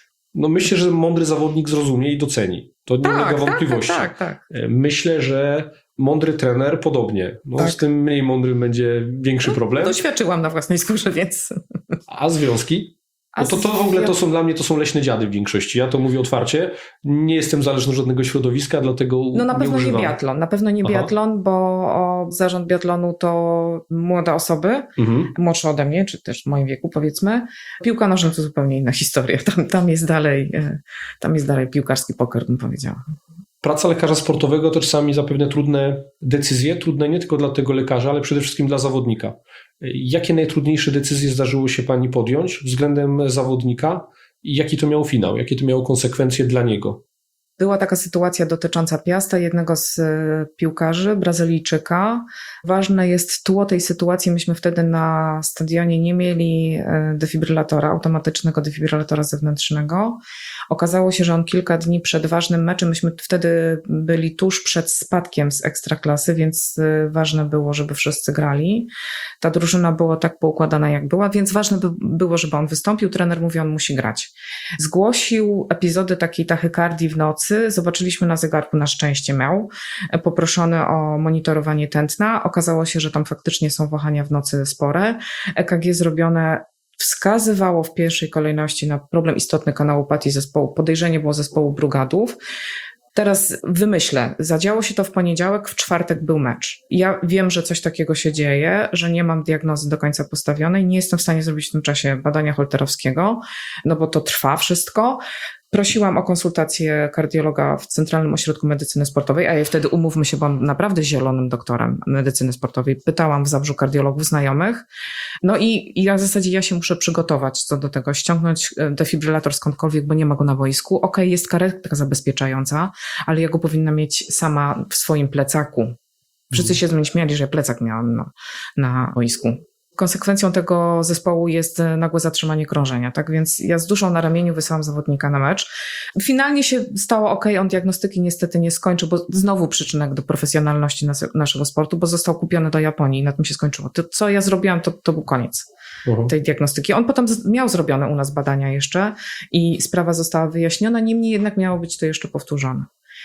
[SPEAKER 2] No myślę, że mądry zawodnik zrozumie i doceni. To nie
[SPEAKER 3] tak,
[SPEAKER 2] ulega
[SPEAKER 3] tak,
[SPEAKER 2] wątpliwości.
[SPEAKER 3] tak, tak, tak.
[SPEAKER 2] Myślę, że mądry trener podobnie. No,
[SPEAKER 3] Tak.
[SPEAKER 2] Z tym mniej mądrym będzie większy problem.
[SPEAKER 3] Doświadczyłam na własnej skórze, więc...
[SPEAKER 2] A związki?
[SPEAKER 3] A
[SPEAKER 2] No to, to w ogóle to są dla mnie to są leśne dziady w większości. Ja to mówię otwarcie. Nie jestem zależny od żadnego środowiska, dlatego
[SPEAKER 3] No na
[SPEAKER 2] nie
[SPEAKER 3] pewno nie
[SPEAKER 2] używam.
[SPEAKER 3] biatlon, na pewno nie
[SPEAKER 2] Aha.
[SPEAKER 3] biatlon, bo o, zarząd biatlonu to młode osoby,
[SPEAKER 2] Mhm.
[SPEAKER 3] młodsze ode mnie, czy też w moim wieku powiedzmy. Piłka nożna to zupełnie inna historia. Tam, tam jest dalej, e, tam jest dalej piłkarski poker, bym powiedziała.
[SPEAKER 2] Praca lekarza sportowego to czasami zapewne trudne decyzje, trudne nie tylko dla tego lekarza, ale przede wszystkim dla zawodnika. Jakie najtrudniejsze decyzje zdarzyło się pani podjąć względem zawodnika i jaki to miał finał, jakie to miało konsekwencje dla niego?
[SPEAKER 3] Była taka sytuacja dotycząca Piasta, jednego z e, piłkarzy, Brazylijczyka. Ważne jest tło tej sytuacji. Myśmy wtedy na stadionie nie mieli e, defibrylatora, automatycznego defibrylatora zewnętrznego. Okazało się, że on kilka dni przed ważnym meczem, myśmy wtedy byli tuż przed spadkiem z Ekstraklasy, więc e, ważne było, żeby wszyscy grali. Ta drużyna była tak poukładana, jak była, więc ważne by było, żeby on wystąpił. Trener mówi, on musi grać. Zgłosił epizody takiej tachykardii w nocy. Zobaczyliśmy na zegarku, na szczęście miał, poproszony o monitorowanie tętna. Okazało się, że tam faktycznie są wahania w nocy spore. E K G zrobione wskazywało w pierwszej kolejności na problem istotny kanałopatii zespołu. Podejrzenie było zespołu Brugadów. Teraz wymyślę, zadziało się to w poniedziałek, w czwartek był mecz. Ja wiem, że coś takiego się dzieje, że nie mam diagnozy do końca postawionej, nie jestem w stanie zrobić w tym czasie badania holterowskiego, no bo to trwa wszystko. Prosiłam o konsultację kardiologa w Centralnym Ośrodku Medycyny Sportowej, a ja wtedy, umówmy się, byłam naprawdę zielonym doktorem medycyny sportowej. Pytałam w Zabrzu kardiologów znajomych. No i, i w zasadzie ja się muszę przygotować co do tego, ściągnąć defibrylator skądkolwiek, bo nie ma go na boisku. Okej, okay, jest karetka zabezpieczająca, ale ja go powinna mieć sama w swoim plecaku. Wszyscy się z mnie śmiali, że ja plecak miałam na, na boisku. konsekwencją tego zespołu jest nagłe zatrzymanie krążenia, tak więc ja z duszą na ramieniu wysyłam zawodnika na mecz. Finalnie się stało ok, on diagnostyki niestety nie skończył, bo znowu przyczynek do profesjonalności nas, naszego sportu, bo został kupiony do Japonii i na tym się skończyło. To, co ja zrobiłam, to, to był koniec uh-huh. tej diagnostyki. On potem z, miał zrobione u nas badania jeszcze i sprawa została wyjaśniona, niemniej jednak miało być to jeszcze powtórzone.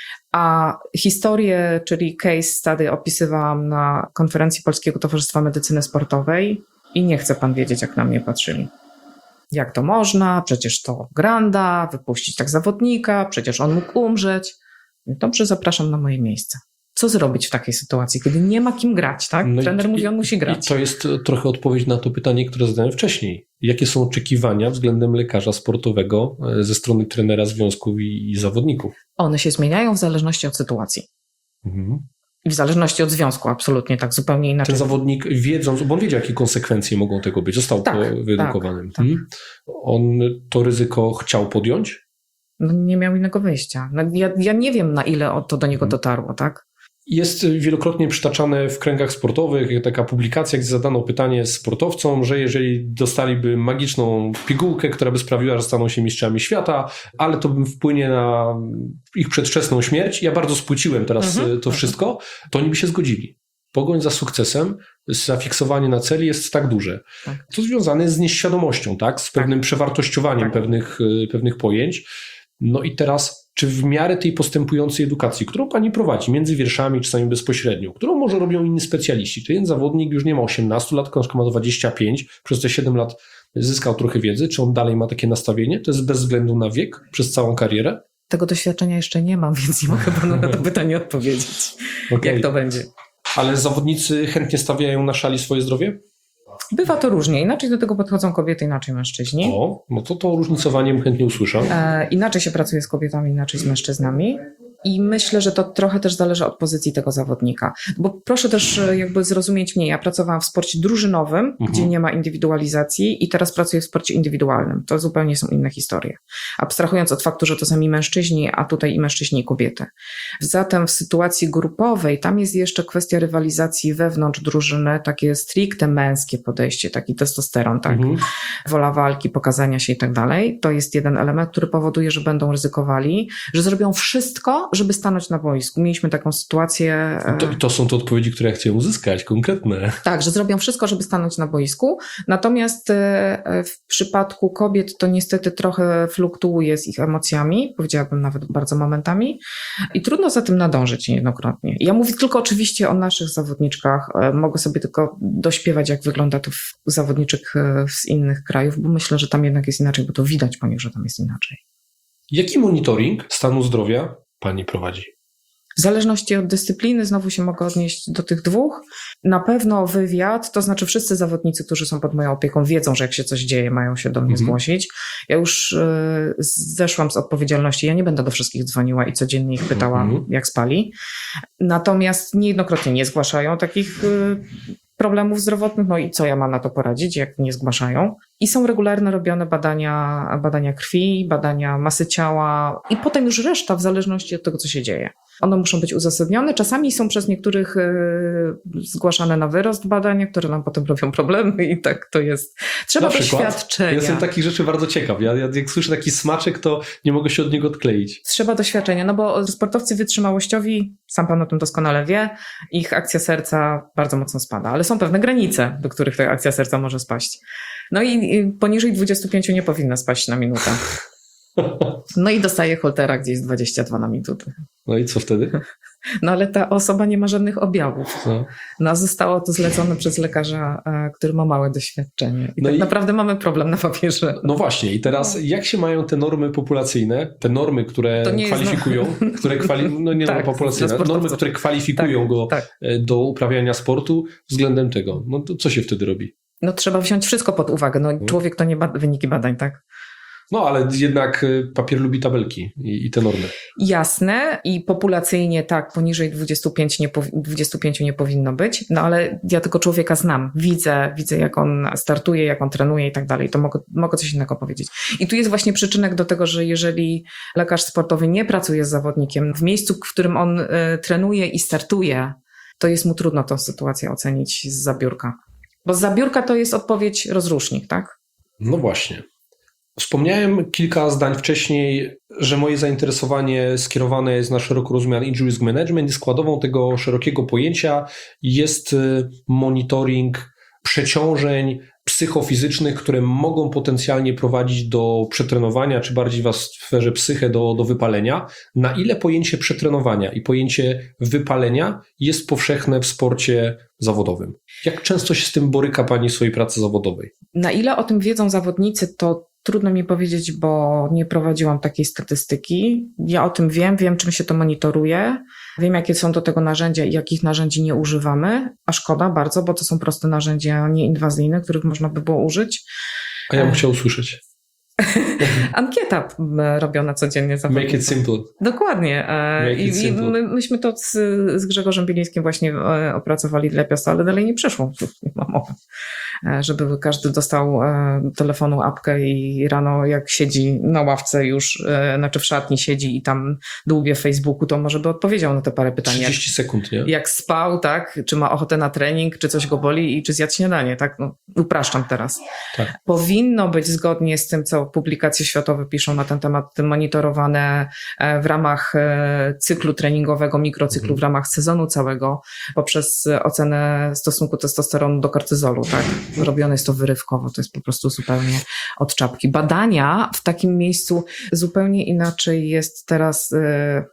[SPEAKER 3] A historię, czyli case study opisywałam na konferencji Polskiego Towarzystwa Medycyny Sportowej i nie chce pan wiedzieć, jak na mnie patrzyli. Jak to można? Przecież to granda, wypuścić tak zawodnika, przecież on mógł umrzeć. Dobrze, zapraszam na moje miejsce. Co zrobić w takiej sytuacji, kiedy nie ma kim grać, tak?
[SPEAKER 2] No
[SPEAKER 3] Trener
[SPEAKER 2] i,
[SPEAKER 3] mówi, on musi grać.
[SPEAKER 2] I to jest trochę odpowiedź na to pytanie, które zadałem wcześniej. Jakie są oczekiwania względem lekarza sportowego ze strony trenera, związków i, i zawodników?
[SPEAKER 3] One się zmieniają w zależności od sytuacji.
[SPEAKER 2] Mhm.
[SPEAKER 3] I w zależności od związku, absolutnie tak, zupełnie inaczej.
[SPEAKER 2] Ten zawodnik, wiedząc, bo on wiedział, jakie konsekwencje mogą tego być, został
[SPEAKER 3] tak,
[SPEAKER 2] wyedukowanym.
[SPEAKER 3] Tak,
[SPEAKER 2] hmm? On to ryzyko chciał podjąć?
[SPEAKER 3] No, nie miał innego wyjścia. No, ja, ja nie wiem, na ile to do niego dotarło, tak?
[SPEAKER 2] Jest wielokrotnie przytaczane w kręgach sportowych taka publikacja, gdzie zadano pytanie sportowcom, że jeżeli dostaliby magiczną pigułkę, która by sprawiła, że staną się mistrzami świata, ale to wpłynie na ich przedwczesną śmierć, ja bardzo spłyciłem teraz mhm. to wszystko, to oni by się zgodzili. Pogoń za sukcesem, zafiksowanie na celi jest tak duże. Tak. To związane jest z nieświadomością, tak? Z pewnym tak. przewartościowaniem tak. pewnych, pewnych pojęć. No i teraz, czy w miarę tej postępującej edukacji, którą pani prowadzi między wierszami, czasami bezpośrednio, którą może robią inni specjaliści, to jeden zawodnik już nie ma osiemnastu lat, tylko ma dwadzieścia pięć, przez te siedem lat zyskał trochę wiedzy, czy on dalej ma takie nastawienie? To jest bez względu na wiek, przez całą karierę?
[SPEAKER 3] Tego doświadczenia jeszcze nie mam, więc nie mogę panu na to pytanie odpowiedzieć, okay. jak to będzie.
[SPEAKER 2] Ale zawodnicy chętnie stawiają na szali swoje zdrowie?
[SPEAKER 3] Bywa to różnie. Inaczej do tego podchodzą kobiety, inaczej mężczyźni.
[SPEAKER 2] O, no to to różnicowanie chętnie usłyszę.
[SPEAKER 3] E, inaczej się pracuje z kobietami, inaczej z mężczyznami. I myślę, że to trochę też zależy od pozycji tego zawodnika. Bo proszę też jakby zrozumieć mnie, ja pracowałam w sporcie drużynowym, mhm. gdzie nie ma indywidualizacji i teraz pracuję w sporcie indywidualnym. To zupełnie są inne historie. Abstrahując od faktu, że to sami mężczyźni, a tutaj i mężczyźni i kobiety. Zatem w sytuacji grupowej tam jest jeszcze kwestia rywalizacji wewnątrz drużyny, takie stricte męskie podejście, taki testosteron, tak? Mhm. Wola walki, pokazania się i tak dalej. To jest jeden element, który powoduje, że będą ryzykowali, że zrobią wszystko, żeby stanąć na boisku. Mieliśmy taką sytuację...
[SPEAKER 2] To, to są te odpowiedzi, które ja chciałem uzyskać, konkretne.
[SPEAKER 3] Tak, że zrobią wszystko, żeby stanąć na boisku. Natomiast w przypadku kobiet to niestety trochę fluktuuje z ich emocjami, powiedziałabym nawet bardzo momentami i trudno za tym nadążyć niejednokrotnie. Ja mówię tylko oczywiście o naszych zawodniczkach. Mogę sobie tylko dośpiewać, jak wygląda to w zawodniczek z innych krajów, bo myślę, że tam jednak jest inaczej, bo to widać po nich, że tam jest inaczej.
[SPEAKER 2] Jaki monitoring stanu zdrowia pani prowadzi?
[SPEAKER 3] W zależności od dyscypliny, znowu się mogę odnieść do tych dwóch. Na pewno wywiad, to znaczy wszyscy zawodnicy, którzy są pod moją opieką, wiedzą, że jak się coś dzieje, mają się do mnie mhm. zgłosić. Ja już y, zeszłam z odpowiedzialności, ja nie będę do wszystkich dzwoniła i codziennie ich pytała, mhm. jak spali. Natomiast niejednokrotnie nie zgłaszają takich y, problemów zdrowotnych, no i co ja mam na to poradzić, jak nie zgłaszają. I są regularne robione badania, badania krwi, badania masy ciała i potem już reszta w zależności od tego, co się dzieje. One muszą być uzasadnione. Czasami są przez niektórych y, zgłaszane na wyrost badania, które nam potem robią problemy i tak to jest. Trzeba doświadczenia.
[SPEAKER 2] Ja jestem takich rzeczy bardzo ciekaw. Ja, ja jak słyszę taki smaczek, to nie mogę się od niego odkleić.
[SPEAKER 3] Trzeba doświadczenia, no bo sportowcy wytrzymałościowi, sam pan o tym doskonale wie, ich akcja serca bardzo mocno spada, ale są pewne granice, do których ta akcja serca może spaść. No i, i poniżej dwudziestu pięciu nie powinna spaść na minutę. No i dostaje Holtera, gdzie jest dwadzieścia dwa na minutę.
[SPEAKER 2] No i co wtedy?
[SPEAKER 3] No ale ta osoba nie ma żadnych objawów. No, no zostało to zlecone przez lekarza, który ma małe doświadczenie. I no tak i... naprawdę mamy problem na papierze.
[SPEAKER 2] No właśnie i teraz jak się mają te normy populacyjne, te normy, które kwalifikują, no... które kwali... no nie tak, normy populacyjne, normy, które kwalifikują tak, go tak. do uprawiania sportu względem tego. No to co się wtedy robi?
[SPEAKER 3] No trzeba wziąć wszystko pod uwagę. No hmm. człowiek to nie bada wyniki badań, tak?
[SPEAKER 2] No, ale jednak papier lubi tabelki i, i te normy.
[SPEAKER 3] Jasne i populacyjnie tak, poniżej dwudziestu pięciu nie, powi- dwudziestu pięciu nie powinno być, no ale ja tylko człowieka znam, widzę, widzę jak on startuje, jak on trenuje i tak dalej, to mogę, mogę coś innego powiedzieć. I tu jest właśnie przyczynek do tego, że jeżeli lekarz sportowy nie pracuje z zawodnikiem w miejscu, w którym on y, trenuje i startuje, to jest mu trudno tę sytuację ocenić zza biurka. Bo zza biurka to jest odpowiedź rozrusznik, tak?
[SPEAKER 2] No właśnie. Wspomniałem kilka zdań wcześniej, że moje zainteresowanie skierowane jest na szeroko rozumiany injury risk management i składową tego szerokiego pojęcia jest monitoring przeciążeń psychofizycznych, które mogą potencjalnie prowadzić do przetrenowania, czy bardziej w sferze psyche do, do wypalenia. Na ile pojęcie przetrenowania i pojęcie wypalenia jest powszechne w sporcie zawodowym? Jak często się z tym boryka Pani w swojej pracy zawodowej?
[SPEAKER 3] Na ile o tym wiedzą zawodnicy, to trudno mi powiedzieć, bo nie prowadziłam takiej statystyki. Ja o tym wiem, wiem czym się to monitoruje, wiem jakie są do tego narzędzia i jakich narzędzi nie używamy, a szkoda bardzo, bo to są proste narzędzia nieinwazyjne, których można by było użyć.
[SPEAKER 2] A ja bym chciał usłyszeć.
[SPEAKER 3] Ankieta robiona codziennie.
[SPEAKER 2] Make it simple.
[SPEAKER 3] Dokładnie.
[SPEAKER 2] Make
[SPEAKER 3] I,
[SPEAKER 2] it
[SPEAKER 3] i
[SPEAKER 2] simple.
[SPEAKER 3] my, myśmy to z, z Grzegorzem Bilińskim właśnie opracowali dla Piasta, ale dalej nie przeszło. Nie ma mowy. Żeby każdy dostał telefonu apkę i rano jak siedzi na ławce już, znaczy w szatni siedzi i tam dłubie w Facebooku, to może by odpowiedział na te parę pytań.
[SPEAKER 2] trzydzieści sekund, nie?
[SPEAKER 3] Jak spał, tak? Czy ma ochotę na trening, czy coś go boli i czy zjadł śniadanie, tak? No, upraszczam teraz.
[SPEAKER 2] Tak.
[SPEAKER 3] Powinno być zgodnie z tym, co publikacje światowe piszą na ten temat, monitorowane w ramach cyklu treningowego, mikrocyklu,
[SPEAKER 2] Mhm.
[SPEAKER 3] w ramach sezonu całego, poprzez ocenę stosunku testosteronu do kortyzolu, tak? Robione jest to wyrywkowo, to jest po prostu zupełnie od czapki. Badania w takim miejscu zupełnie inaczej jest teraz... Yy,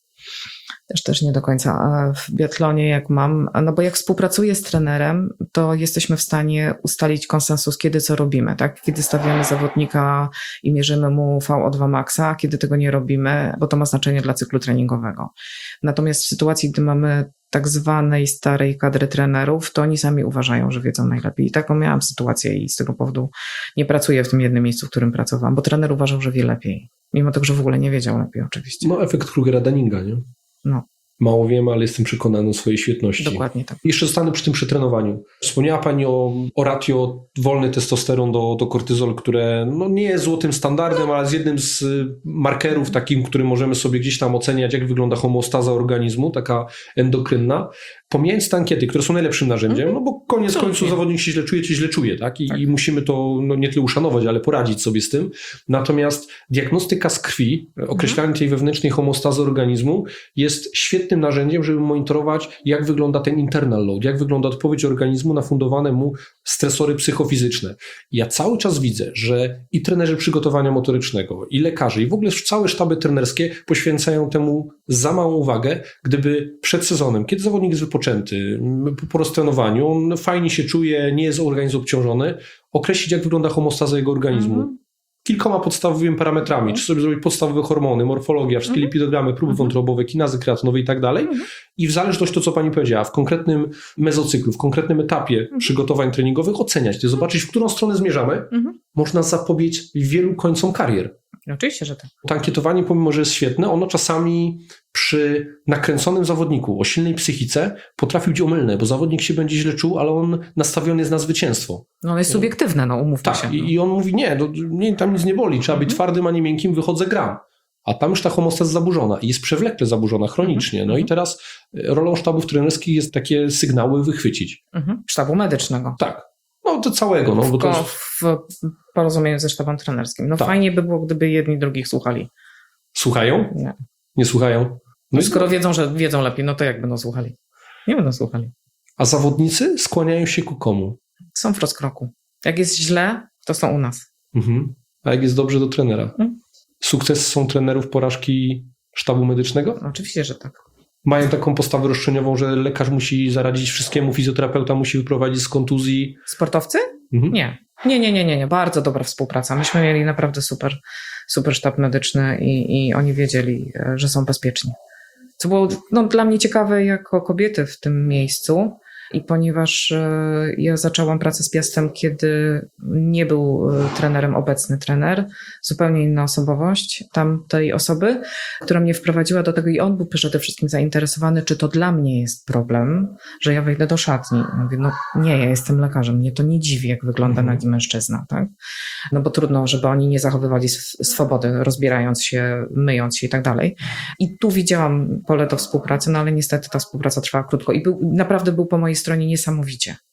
[SPEAKER 3] Też, też nie do końca w biatlonie jak mam, no bo jak współpracuję z trenerem, to jesteśmy w stanie ustalić konsensus, kiedy co robimy, tak? Kiedy stawiamy zawodnika i mierzymy mu V O dwa maxa, kiedy tego nie robimy, bo to ma znaczenie dla cyklu treningowego. Natomiast w sytuacji, gdy mamy tak zwanej starej kadry trenerów, to oni sami uważają, że wiedzą najlepiej. I taką miałam sytuację i z tego powodu nie pracuję w tym jednym miejscu, w którym pracowałam, bo trener uważał, że wie lepiej. Mimo tego, że w ogóle nie wiedział lepiej oczywiście.
[SPEAKER 2] No efekt Krugera-Dunninga, nie?
[SPEAKER 3] No.
[SPEAKER 2] Mało wiem, ale jestem przekonany o swojej świetności.
[SPEAKER 3] Dokładnie tak.
[SPEAKER 2] Jeszcze zostanę przy tym przetrenowaniu. Wspomniała Pani o, o ratio wolny testosteron do, do kortyzol, które no nie jest złotym standardem, ale jest jednym z markerów takim, którym możemy sobie gdzieś tam oceniać, jak wygląda homeostaza organizmu, taka endokrynna. Pomijając te ankiety, które są najlepszym narzędziem, no bo koniec
[SPEAKER 3] Absolutnie.
[SPEAKER 2] końców zawodnik się źle czuje, czy źle czuje, tak? I,
[SPEAKER 3] Tak.
[SPEAKER 2] i musimy to no, nie tyle uszanować, ale poradzić sobie z tym. Natomiast diagnostyka z krwi, określanie tej wewnętrznej homeostazy organizmu jest świetnym narzędziem, żeby monitorować, jak wygląda ten internal load, jak wygląda odpowiedź organizmu na fundowane mu stresory psychofizyczne. Ja cały czas widzę, że i trenerzy przygotowania motorycznego, i lekarze, i w ogóle całe sztaby trenerskie poświęcają temu za małą uwagę, gdyby przed sezonem, kiedy zawodnik jest wypoczęty, po, po roztrenowaniu, on fajnie się czuje, nie jest organizm obciążony, określić, jak wygląda homeostaza jego organizmu.
[SPEAKER 3] Mhm.
[SPEAKER 2] Kilkoma podstawowymi parametrami, czy sobie zrobić podstawowe hormony, morfologia, wszystkie
[SPEAKER 3] Mhm.
[SPEAKER 2] lipidogramy, próby
[SPEAKER 3] Mhm.
[SPEAKER 2] wątrobowe, kinazy kreatynowe i tak dalej.
[SPEAKER 3] Mhm.
[SPEAKER 2] I w zależności od tego, co Pani powiedziała, w konkretnym mezocyklu, w konkretnym etapie przygotowań treningowych oceniać, to zobaczyć, w którą stronę zmierzamy,
[SPEAKER 3] Mhm.
[SPEAKER 2] można zapobiec wielu końcom karier.
[SPEAKER 3] Oczywiście, że tak.
[SPEAKER 2] To ankietowanie, pomimo że jest świetne, ono czasami przy nakręconym zawodniku o silnej psychice potrafi być omylne, bo zawodnik się będzie źle czuł, ale on nastawiony jest na zwycięstwo.
[SPEAKER 3] No ono jest subiektywne, no umówmy
[SPEAKER 2] Tak,
[SPEAKER 3] się.
[SPEAKER 2] i, i on mówi, nie, to, nie, tam nic nie boli, trzeba być
[SPEAKER 3] Mhm.
[SPEAKER 2] twardym, a nie miękkim, wychodzę, gram. A tam już ta homeostaza jest zaburzona i jest przewlekle zaburzona chronicznie. No i teraz rolą sztabów trenerskich jest takie sygnały wychwycić.
[SPEAKER 3] Mhm. Sztabu medycznego.
[SPEAKER 2] Tak, no to całego, no bo to
[SPEAKER 3] Tylko
[SPEAKER 2] jest,
[SPEAKER 3] w porozumieniu ze sztabem trenerskim. No
[SPEAKER 2] Tak.
[SPEAKER 3] fajnie by było, gdyby jedni drugich słuchali.
[SPEAKER 2] słuchają?
[SPEAKER 3] Nie.
[SPEAKER 2] Nie słuchają? No i
[SPEAKER 3] Skoro wiedzą, że wiedzą lepiej, no to jak będą słuchali? Nie będą słuchali.
[SPEAKER 2] A zawodnicy skłaniają się ku komu?
[SPEAKER 3] Są w rozkroku. Jak jest źle, to są u nas.
[SPEAKER 2] Mhm. A jak jest dobrze, do trenera?
[SPEAKER 3] Mhm.
[SPEAKER 2] Sukces są trenerów porażki sztabu medycznego?
[SPEAKER 3] Oczywiście, że tak.
[SPEAKER 2] Mają taką postawę roszczeniową, że lekarz musi zaradzić wszystkiemu, fizjoterapeuta musi wyprowadzić z kontuzji.
[SPEAKER 3] Sportowcy?
[SPEAKER 2] Mhm.
[SPEAKER 3] Nie. Nie, nie, nie, nie, nie. Bardzo dobra współpraca. Myśmy mieli naprawdę super, super sztab medyczny i, i oni wiedzieli, że są bezpieczni. Co było no, dla mnie ciekawe jako kobiety w tym miejscu. I ponieważ e, ja zaczęłam pracę z Piastem, kiedy nie był e, trenerem obecny trener, zupełnie inna osobowość tamtej osoby, która mnie wprowadziła do tego i on był przede wszystkim zainteresowany, czy to dla mnie jest problem, że ja wejdę do szatni. Ja mówię, no nie, ja jestem lekarzem, mnie to nie dziwi, jak wygląda
[SPEAKER 2] Mhm.
[SPEAKER 3] nagi mężczyzna, tak? No bo trudno, żeby oni nie zachowywali sw- swobody, rozbierając się, myjąc się i tak dalej. I tu widziałam pole do współpracy, no ale niestety ta współpraca trwała krótko i był, naprawdę był po mojej stronie niesamowicie.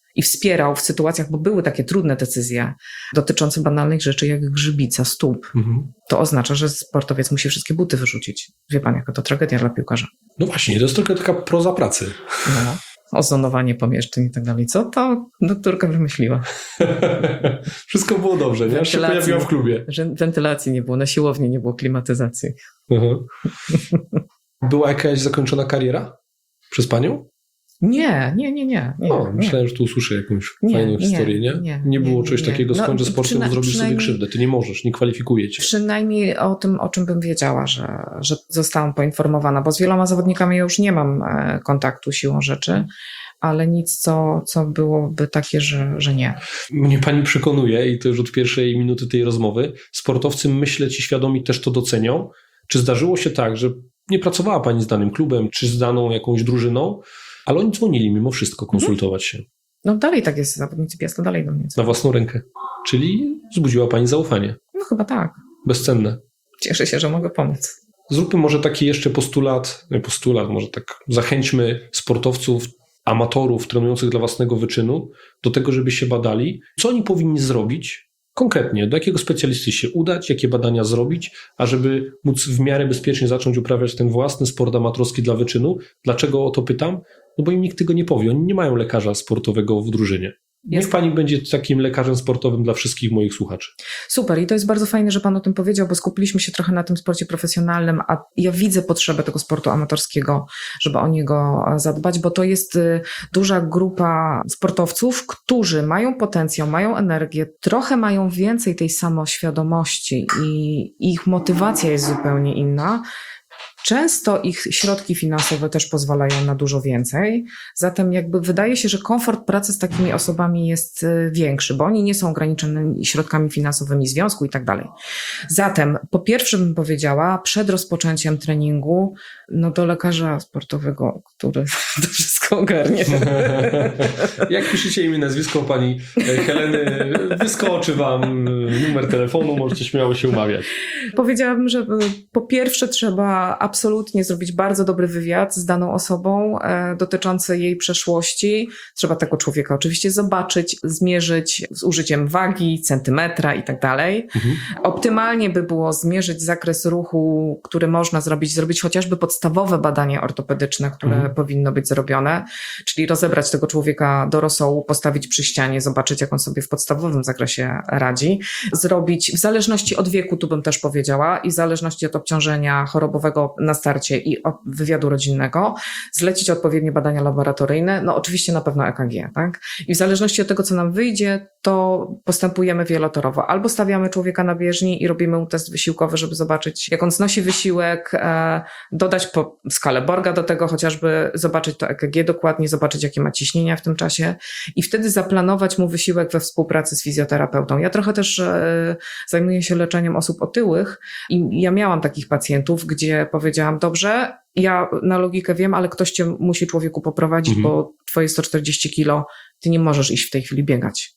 [SPEAKER 3] i wspierał w sytuacjach, bo były takie trudne decyzje dotyczące banalnych rzeczy jak grzybica stóp. Mhm. To oznacza, że sportowiec musi wszystkie buty wyrzucić. Wie pan, jaka to tragedia dla piłkarza.
[SPEAKER 2] No właśnie, to jest trochę taka proza pracy.
[SPEAKER 3] No. Ozonowanie pomieszczeń i tak dalej. Co to doktorka wymyśliła?
[SPEAKER 2] Wszystko było dobrze, nie? Aż się pojawiła w klubie.
[SPEAKER 3] Że wentylacji nie było, na siłowni nie było klimatyzacji.
[SPEAKER 2] Mhm. Była jakaś zakończona kariera przez panią?
[SPEAKER 3] Nie, nie, nie, nie. nie
[SPEAKER 2] o, myślałem,
[SPEAKER 3] nie.
[SPEAKER 2] że tu usłyszę jakąś
[SPEAKER 3] nie,
[SPEAKER 2] fajną
[SPEAKER 3] nie,
[SPEAKER 2] historię, nie?
[SPEAKER 3] Nie,
[SPEAKER 2] nie było
[SPEAKER 3] nie,
[SPEAKER 2] czegoś
[SPEAKER 3] nie.
[SPEAKER 2] takiego, skończę
[SPEAKER 3] no,
[SPEAKER 2] sportem, bo zrobisz sobie krzywdę. Ty nie możesz, nie kwalifikuje cię.
[SPEAKER 3] Przynajmniej o tym, o czym bym wiedziała, że, że zostałam poinformowana, bo z wieloma zawodnikami już nie mam kontaktu siłą rzeczy, ale nic, co, co byłoby takie, że, że nie.
[SPEAKER 2] Mnie pani przekonuje i to już od pierwszej minuty tej rozmowy. Sportowcy, myślę, ci świadomi też to docenią. Czy zdarzyło się tak, że nie pracowała pani z danym klubem, czy z daną jakąś drużyną, ale oni dzwonili mimo wszystko konsultować się?
[SPEAKER 3] No dalej tak jest, zawodnicy Piasta dalej do mnie dzwonią.
[SPEAKER 2] Na własną rękę. Czyli wzbudziła pani zaufanie.
[SPEAKER 3] No chyba tak.
[SPEAKER 2] Bezcenne.
[SPEAKER 3] Cieszę się, że mogę pomóc.
[SPEAKER 2] Zróbmy może taki jeszcze postulat, nie postulat, może tak zachęćmy sportowców, amatorów trenujących dla własnego wyczynu do tego, żeby się badali. Co oni powinni zrobić konkretnie? Do jakiego specjalisty się udać? Jakie badania zrobić? A żeby móc w miarę bezpiecznie zacząć uprawiać ten własny sport amatorski dla wyczynu. Dlaczego o to pytam? No bo im nikt tego nie powie. Oni nie mają lekarza sportowego w drużynie. Niech
[SPEAKER 3] Jest.
[SPEAKER 2] pani będzie takim lekarzem sportowym dla wszystkich moich słuchaczy.
[SPEAKER 3] Super i to jest bardzo fajne, że pan o tym powiedział, bo skupiliśmy się trochę na tym sporcie profesjonalnym, a ja widzę potrzebę tego sportu amatorskiego, żeby o niego zadbać, bo to jest duża grupa sportowców, którzy mają potencjał, mają energię, trochę mają więcej tej samoświadomości i ich motywacja jest zupełnie inna. Często ich środki finansowe też pozwalają na dużo więcej, zatem jakby wydaje się, że komfort pracy z takimi osobami jest większy, bo oni nie są ograniczonymi środkami finansowymi związku i tak dalej. Zatem po pierwsze bym powiedziała, przed rozpoczęciem treningu, no do lekarza sportowego, który to wszystko ogarnie.
[SPEAKER 2] Jak piszecie imię, nazwisko pani Heleny, wyskoczy wam numer telefonu, możecie śmiało się umawiać.
[SPEAKER 3] Powiedziałabym, że po pierwsze trzeba absolutnie zrobić bardzo dobry wywiad z daną osobą e, dotyczący jej przeszłości. Trzeba tego człowieka oczywiście zobaczyć, zmierzyć z użyciem wagi, centymetra i tak dalej. Mhm. Optymalnie by było zmierzyć zakres ruchu, który można zrobić, zrobić chociażby podstawowe badanie ortopedyczne, które mhm. powinno być zrobione, czyli rozebrać tego człowieka do rosołu, postawić przy ścianie, zobaczyć, jak on sobie w podstawowym zakresie radzi. Zrobić, w zależności od wieku, tu bym też powiedziała, i w zależności od obciążenia chorobowego na starcie i wywiadu rodzinnego, zlecić odpowiednie badania laboratoryjne, no oczywiście na pewno E K G, tak? I w zależności od tego, co nam wyjdzie, to postępujemy wielotorowo. Albo stawiamy człowieka na bieżni i robimy mu test wysiłkowy, żeby zobaczyć, jak on znosi wysiłek, e, dodać po skalę Borga do tego chociażby, zobaczyć to E K G dokładnie, zobaczyć, jakie ma ciśnienia w tym czasie i wtedy zaplanować mu wysiłek we współpracy z fizjoterapeutą. Ja trochę też e, zajmuję się leczeniem osób otyłych i ja miałam takich pacjentów, gdzie powiedziałam, dobrze, ja na logikę wiem, ale ktoś cię musi człowieku poprowadzić, mhm. bo twoje sto czterdzieści kilo, ty nie możesz iść w tej chwili biegać,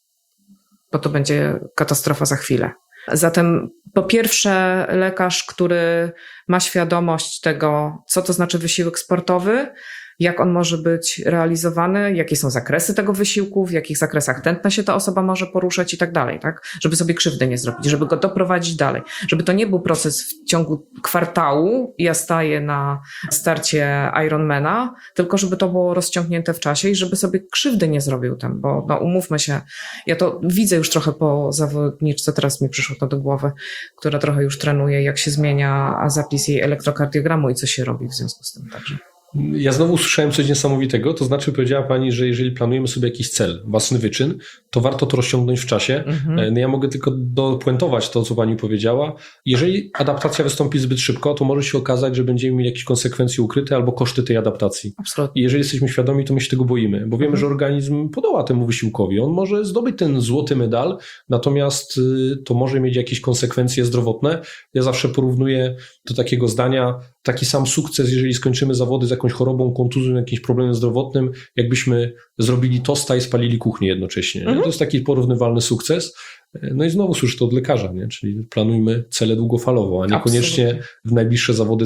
[SPEAKER 3] bo to będzie katastrofa za chwilę. Zatem po pierwsze lekarz, który ma świadomość tego, co to znaczy wysiłek sportowy, jak on może być realizowany, jakie są zakresy tego wysiłku, w jakich zakresach tętna się ta osoba może poruszać i tak dalej, tak? Żeby sobie krzywdy nie zrobić, żeby go doprowadzić dalej. Żeby to nie był proces w ciągu kwartału, ja staję na starcie Ironmana, tylko żeby to było rozciągnięte w czasie i żeby sobie krzywdy nie zrobił tam, bo no umówmy się, ja to widzę już trochę po zawodniczce, teraz mi przyszło to do głowy, która trochę już trenuje, jak się zmienia zapis jej elektrokardiogramu i co się robi w związku z tym także.
[SPEAKER 2] Ja znowu usłyszałem coś niesamowitego, to znaczy powiedziała pani, że jeżeli planujemy sobie jakiś cel, własny wyczyn, to warto to rozciągnąć w czasie. Mhm. No ja mogę tylko dopuentować to, co pani powiedziała. Jeżeli adaptacja wystąpi zbyt szybko, to może się okazać, że będziemy mieli jakieś konsekwencje ukryte albo koszty tej adaptacji.
[SPEAKER 3] Absolutnie.
[SPEAKER 2] I jeżeli jesteśmy świadomi, to my się tego boimy, bo wiemy, mhm. że organizm podoła temu wysiłkowi. On może zdobyć ten złoty medal, natomiast to może mieć jakieś konsekwencje zdrowotne. Ja zawsze porównuję do takiego zdania, taki sam sukces, jeżeli skończymy zawody z jakąś chorobą, kontuzją, jakimś problemem zdrowotnym, jakbyśmy zrobili tosta i spalili kuchnię jednocześnie. Mhm. To jest taki porównywalny sukces. No i znowu słyszę to od lekarza, nie? Czyli planujmy cele długofalowo, a niekoniecznie Absolutnie. w najbliższe zawody za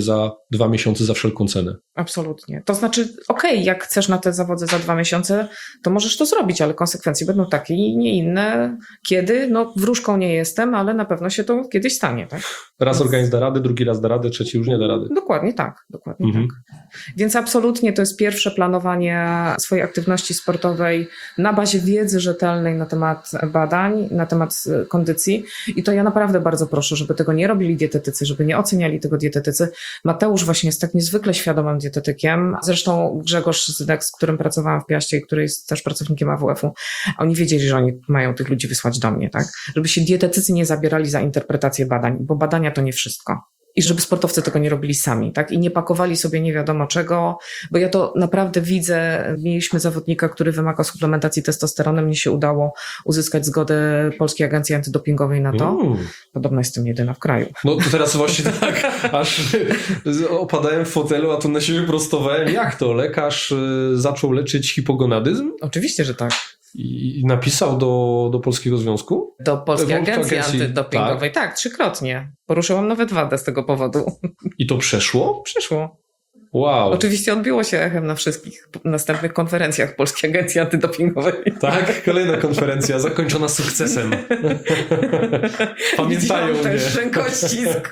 [SPEAKER 2] dwa miesiące za wszelką cenę.
[SPEAKER 3] Absolutnie. To znaczy, okej, okay, jak chcesz na te zawody za dwa miesiące, to możesz to zrobić, ale konsekwencje będą takie i nie inne. Kiedy? No wróżką nie jestem, ale na pewno się to kiedyś stanie, tak?
[SPEAKER 2] Raz organizm da radę, drugi raz da radę, trzeci już nie da rady.
[SPEAKER 3] Dokładnie tak, dokładnie
[SPEAKER 2] mhm.
[SPEAKER 3] tak. Więc absolutnie to jest pierwsze planowanie swojej aktywności sportowej na bazie wiedzy rzetelnej na temat badań, na temat kondycji i to ja naprawdę bardzo proszę, żeby tego nie robili dietetycy, żeby nie oceniali tego dietetycy. Mateusz właśnie jest tak niezwykle świadomym dietetykiem. Zresztą Grzegorz Zydek, z którym pracowałam w Piaście i który jest też pracownikiem A W F-u, oni wiedzieli, że oni mają tych ludzi wysłać do mnie, tak? Żeby się dietetycy nie zabierali za interpretację badań, bo badania to nie wszystko. I żeby sportowcy tego nie robili sami, tak? I nie pakowali sobie nie wiadomo czego, bo ja to naprawdę widzę. Mieliśmy zawodnika, który wymagał suplementacji testosteronem. Mnie się udało uzyskać zgodę Polskiej Agencji Antydopingowej na to. Mm. Podobno jestem jedyna w kraju.
[SPEAKER 2] No to teraz właśnie tak, aż opadałem w fotelu, a to na siebie prostowałem. Jak to? Lekarz zaczął leczyć hipogonadyzm?
[SPEAKER 3] Oczywiście, że tak.
[SPEAKER 2] I napisał do, do Polskiego Związku?
[SPEAKER 3] Do Polskiej Agencji, Agencji Antydopingowej, tak. tak, trzykrotnie. Poruszyłam nawet wadę z tego powodu.
[SPEAKER 2] I to przeszło?
[SPEAKER 3] Przeszło.
[SPEAKER 2] Wow.
[SPEAKER 3] Oczywiście odbiło się echem na wszystkich następnych konferencjach Polskiej Agencji Antydopingowej.
[SPEAKER 2] Tak, kolejna konferencja zakończona sukcesem. Pamiętają mnie.
[SPEAKER 3] Też szczękościsk.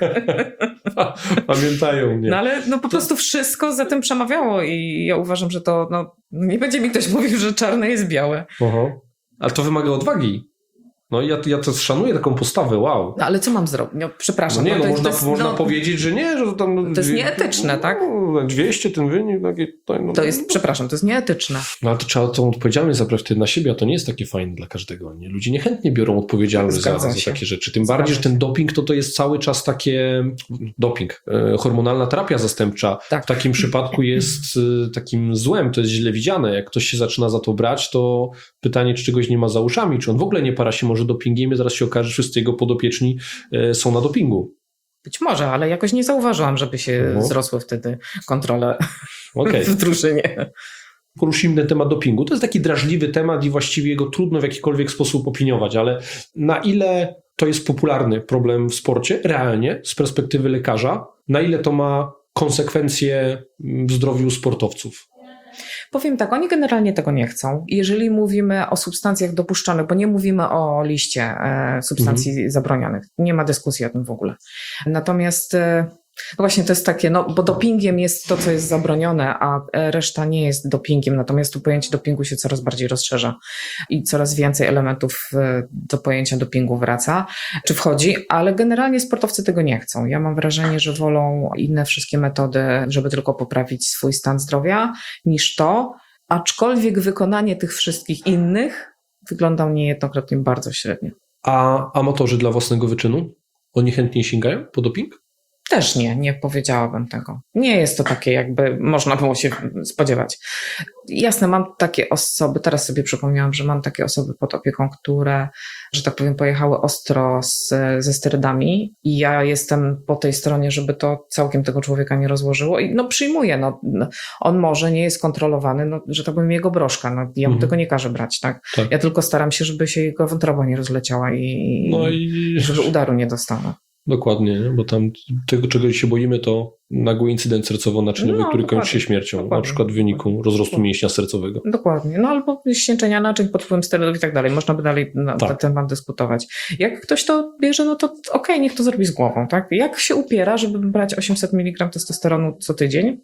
[SPEAKER 2] Pamiętają mnie.
[SPEAKER 3] No ale no po prostu wszystko za tym przemawiało i ja uważam, że to no, nie będzie mi ktoś mówił, że czarne jest białe.
[SPEAKER 2] Oho. Ale to wymaga odwagi. No ja, ja to szanuję taką postawę, wow.
[SPEAKER 3] No ale co mam zrobić? No przepraszam.
[SPEAKER 2] No nie,
[SPEAKER 3] no,
[SPEAKER 2] no,
[SPEAKER 3] to
[SPEAKER 2] można,
[SPEAKER 3] jest,
[SPEAKER 2] można
[SPEAKER 3] no,
[SPEAKER 2] powiedzieć, że nie, że to tam...
[SPEAKER 3] To jest nieetyczne, tak?
[SPEAKER 2] No, dwieście ten wynik. Taki, no,
[SPEAKER 3] to jest, przepraszam, to jest nieetyczne.
[SPEAKER 2] No ale to trzeba tą odpowiedzialność zabrać wtedy na siebie, a to nie jest takie fajne dla każdego. Nie? Ludzie niechętnie biorą odpowiedzialność za, za takie rzeczy. Tym Zgadza bardziej, że ten doping to, to jest cały czas takie... Doping. E, hormonalna terapia zastępcza. Tak. W takim przypadku jest e, takim złem, to jest źle widziane. Jak ktoś się zaczyna za to brać, to pytanie, czy czegoś nie ma za uszami, czy on w ogóle nie para się może dopingiem i zaraz się okaże, że wszyscy jego podopieczni e, są na dopingu.
[SPEAKER 3] Być może, ale jakoś nie zauważyłam, żeby się no. zrosły wtedy kontrole okay. w drużynie.
[SPEAKER 2] Poruszymy ten temat dopingu. To jest taki drażliwy temat i właściwie jego trudno w jakikolwiek sposób opiniować, ale na ile to jest popularny problem w sporcie, realnie, z perspektywy lekarza, na ile to ma konsekwencje w zdrowiu sportowców?
[SPEAKER 3] Powiem tak, oni generalnie tego nie chcą. Jeżeli mówimy o substancjach dopuszczanych, bo nie mówimy o liście e, substancji mhm. zabronionych, nie ma dyskusji o tym w ogóle. Natomiast e, no właśnie to jest takie, no bo dopingiem jest to, co jest zabronione, a reszta nie jest dopingiem, natomiast tu pojęcie dopingu się coraz bardziej rozszerza i coraz więcej elementów do pojęcia dopingu wraca, czy wchodzi, ale generalnie sportowcy tego nie chcą. Ja mam wrażenie, że wolą inne wszystkie metody, żeby tylko poprawić swój stan zdrowia, niż to, aczkolwiek wykonanie tych wszystkich innych wygląda niejednokrotnie bardzo średnio.
[SPEAKER 2] A amatorzy dla własnego wyczynu? Oni chętnie sięgają po doping?
[SPEAKER 3] Też nie, nie powiedziałabym tego. Nie jest to takie, jakby można było się spodziewać. Jasne, mam takie osoby, teraz sobie przypomniałam, że mam takie osoby pod opieką, które, że tak powiem, pojechały ostro z, ze sterydami i ja jestem po tej stronie, żeby to całkiem tego człowieka nie rozłożyło i no przyjmuję, no on może nie jest kontrolowany, no, że tak powiem, jego broszka, no ja mu mhm. tego nie każę brać, tak? tak? Ja tylko staram się, żeby się jego wątroba nie rozleciała i, no i... żeby udaru nie dostał.
[SPEAKER 2] Dokładnie, nie? Bo tam tego, czego się boimy, to nagły incydent sercowo-naczyniowy, no, który kończy się śmiercią, dokładnie. Na przykład w wyniku rozrostu mięśnia sercowego.
[SPEAKER 3] Dokładnie, no albo ścięczenia naczyń pod wpływem sterydów i tak dalej. Można by dalej na tak. ten temat dyskutować. Jak ktoś to bierze, no to okej, okay, niech to zrobi z głową, tak? Jak się upiera, żeby brać osiemset miligramów testosteronu co tydzień?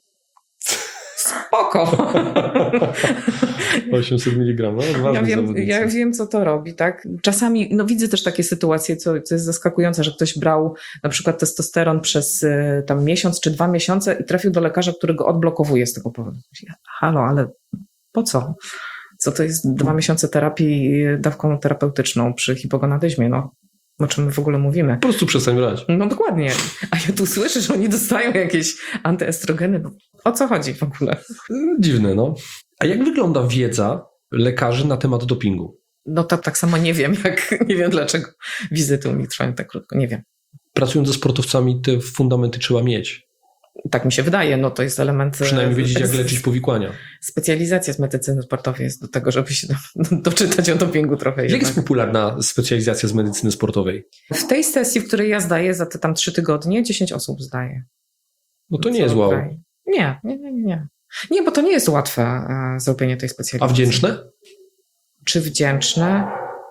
[SPEAKER 3] Spoko.
[SPEAKER 2] osiemset miligramów. No,
[SPEAKER 3] ja, wiem, ja wiem, co to robi, tak? Czasami, no widzę też takie sytuacje, co, co jest zaskakujące, że ktoś brał na przykład testosteron przez y, tam miesiąc czy dwa miesiące i trafił do lekarza, który go odblokowuje z tego powodu. Halo, ale po co? Co to jest dwa miesiące terapii dawką terapeutyczną przy hipogonadyzmie? No, o czym my w ogóle mówimy?
[SPEAKER 2] Po prostu przestań brać.
[SPEAKER 3] No dokładnie. A ja tu słyszę, że oni dostają jakieś antyestrogeny. No, o co chodzi w ogóle?
[SPEAKER 2] Dziwne, no. A jak wygląda wiedza lekarzy na temat dopingu?
[SPEAKER 3] No to tak samo nie wiem, jak nie wiem dlaczego wizyty u nich trwają tak krótko, nie wiem.
[SPEAKER 2] Pracując ze sportowcami, te fundamenty trzeba mieć.
[SPEAKER 3] Tak mi się wydaje, no to jest element...
[SPEAKER 2] Przynajmniej wiedzieć, jak leczyć powikłania.
[SPEAKER 3] Specjalizacja z medycyny sportowej jest do tego, żeby się doczytać o dopingu trochę.
[SPEAKER 2] Jak jest popularna specjalizacja z medycyny sportowej?
[SPEAKER 3] W tej sesji, w której ja zdaję, za te tam trzy tygodnie, dziesięć osób zdaje.
[SPEAKER 2] No to nie jest wow.
[SPEAKER 3] Kraj. Nie, nie, nie, nie. Nie, bo to nie jest łatwe e, zrobienie tej specjalizacji.
[SPEAKER 2] A wdzięczne?
[SPEAKER 3] Czy wdzięczne?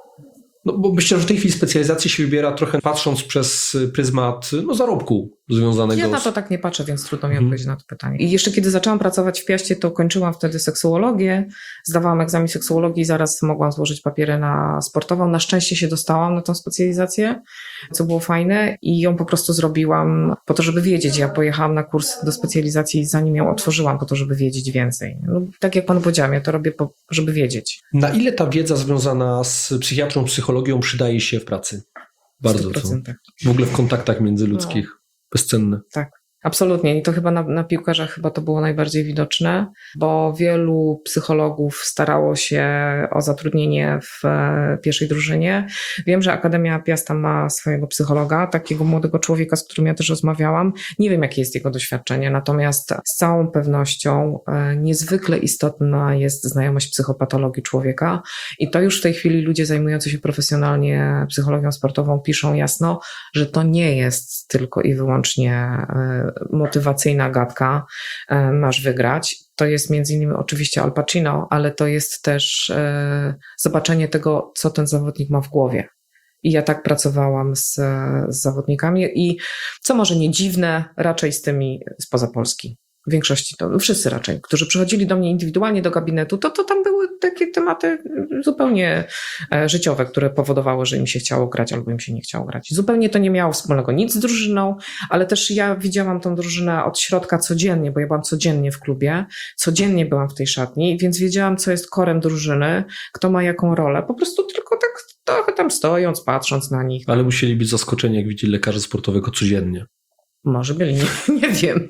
[SPEAKER 2] No bo myślę, że w tej chwili specjalizację się wybiera trochę patrząc przez pryzmat no, zarobku związanego
[SPEAKER 3] Ja na
[SPEAKER 2] z...
[SPEAKER 3] to tak nie patrzę, więc trudno mi
[SPEAKER 2] Mhm.
[SPEAKER 3] odpowiedzieć na to pytanie. I jeszcze kiedy zaczęłam pracować w Piaście, to kończyłam wtedy seksuologię, zdawałam egzamin seksuologii i zaraz mogłam złożyć papiery na sportową. Na szczęście się dostałam na tą specjalizację, co było fajne i ją po prostu zrobiłam po to, żeby wiedzieć. Ja pojechałam na kurs do specjalizacji, zanim ją otworzyłam, po to, żeby wiedzieć więcej. No, tak jak panu powiedziałam, ja to robię, po, żeby wiedzieć.
[SPEAKER 2] Na ile ta wiedza związana z psychiatrą, psychologią przydaje się w pracy? Bardzo.
[SPEAKER 3] W stu
[SPEAKER 2] Co?
[SPEAKER 3] procentach.
[SPEAKER 2] W ogóle w kontaktach międzyludzkich.
[SPEAKER 3] No.
[SPEAKER 2] Bezcenne.
[SPEAKER 3] Tak. Absolutnie. I to chyba na, na piłkarzach chyba to było najbardziej widoczne, bo wielu psychologów starało się o zatrudnienie w e, pierwszej drużynie. Wiem, że Akademia Piasta ma swojego psychologa, takiego młodego człowieka, z którym ja też rozmawiałam. Nie wiem, jakie jest jego doświadczenie, natomiast z całą pewnością e, niezwykle istotna jest znajomość psychopatologii człowieka i to już w tej chwili ludzie zajmujący się profesjonalnie psychologią sportową piszą jasno, że to nie jest tylko i wyłącznie e, motywacyjna gadka, e, masz wygrać. To jest między innymi oczywiście Al Pacino, ale to jest też e, zobaczenie tego, co ten zawodnik ma w głowie. I ja tak pracowałam z, z zawodnikami i co może nie dziwne, raczej z tymi spoza Polski. W większości to, wszyscy raczej, którzy przychodzili do mnie indywidualnie do gabinetu, to, to tam były takie tematy zupełnie e, życiowe, które powodowały, że im się chciało grać albo im się nie chciało grać. Zupełnie to nie miało wspólnego nic z drużyną, ale też ja widziałam tą drużynę od środka codziennie, bo ja byłam codziennie w klubie, codziennie byłam w tej szatni, więc wiedziałam, co jest korem drużyny, kto ma jaką rolę. Po prostu tylko tak trochę tam stojąc, patrząc na nich.
[SPEAKER 2] Ale musieli być zaskoczeni, jak widzieli lekarza sportowego codziennie.
[SPEAKER 3] Może byli, nie, nie wiem.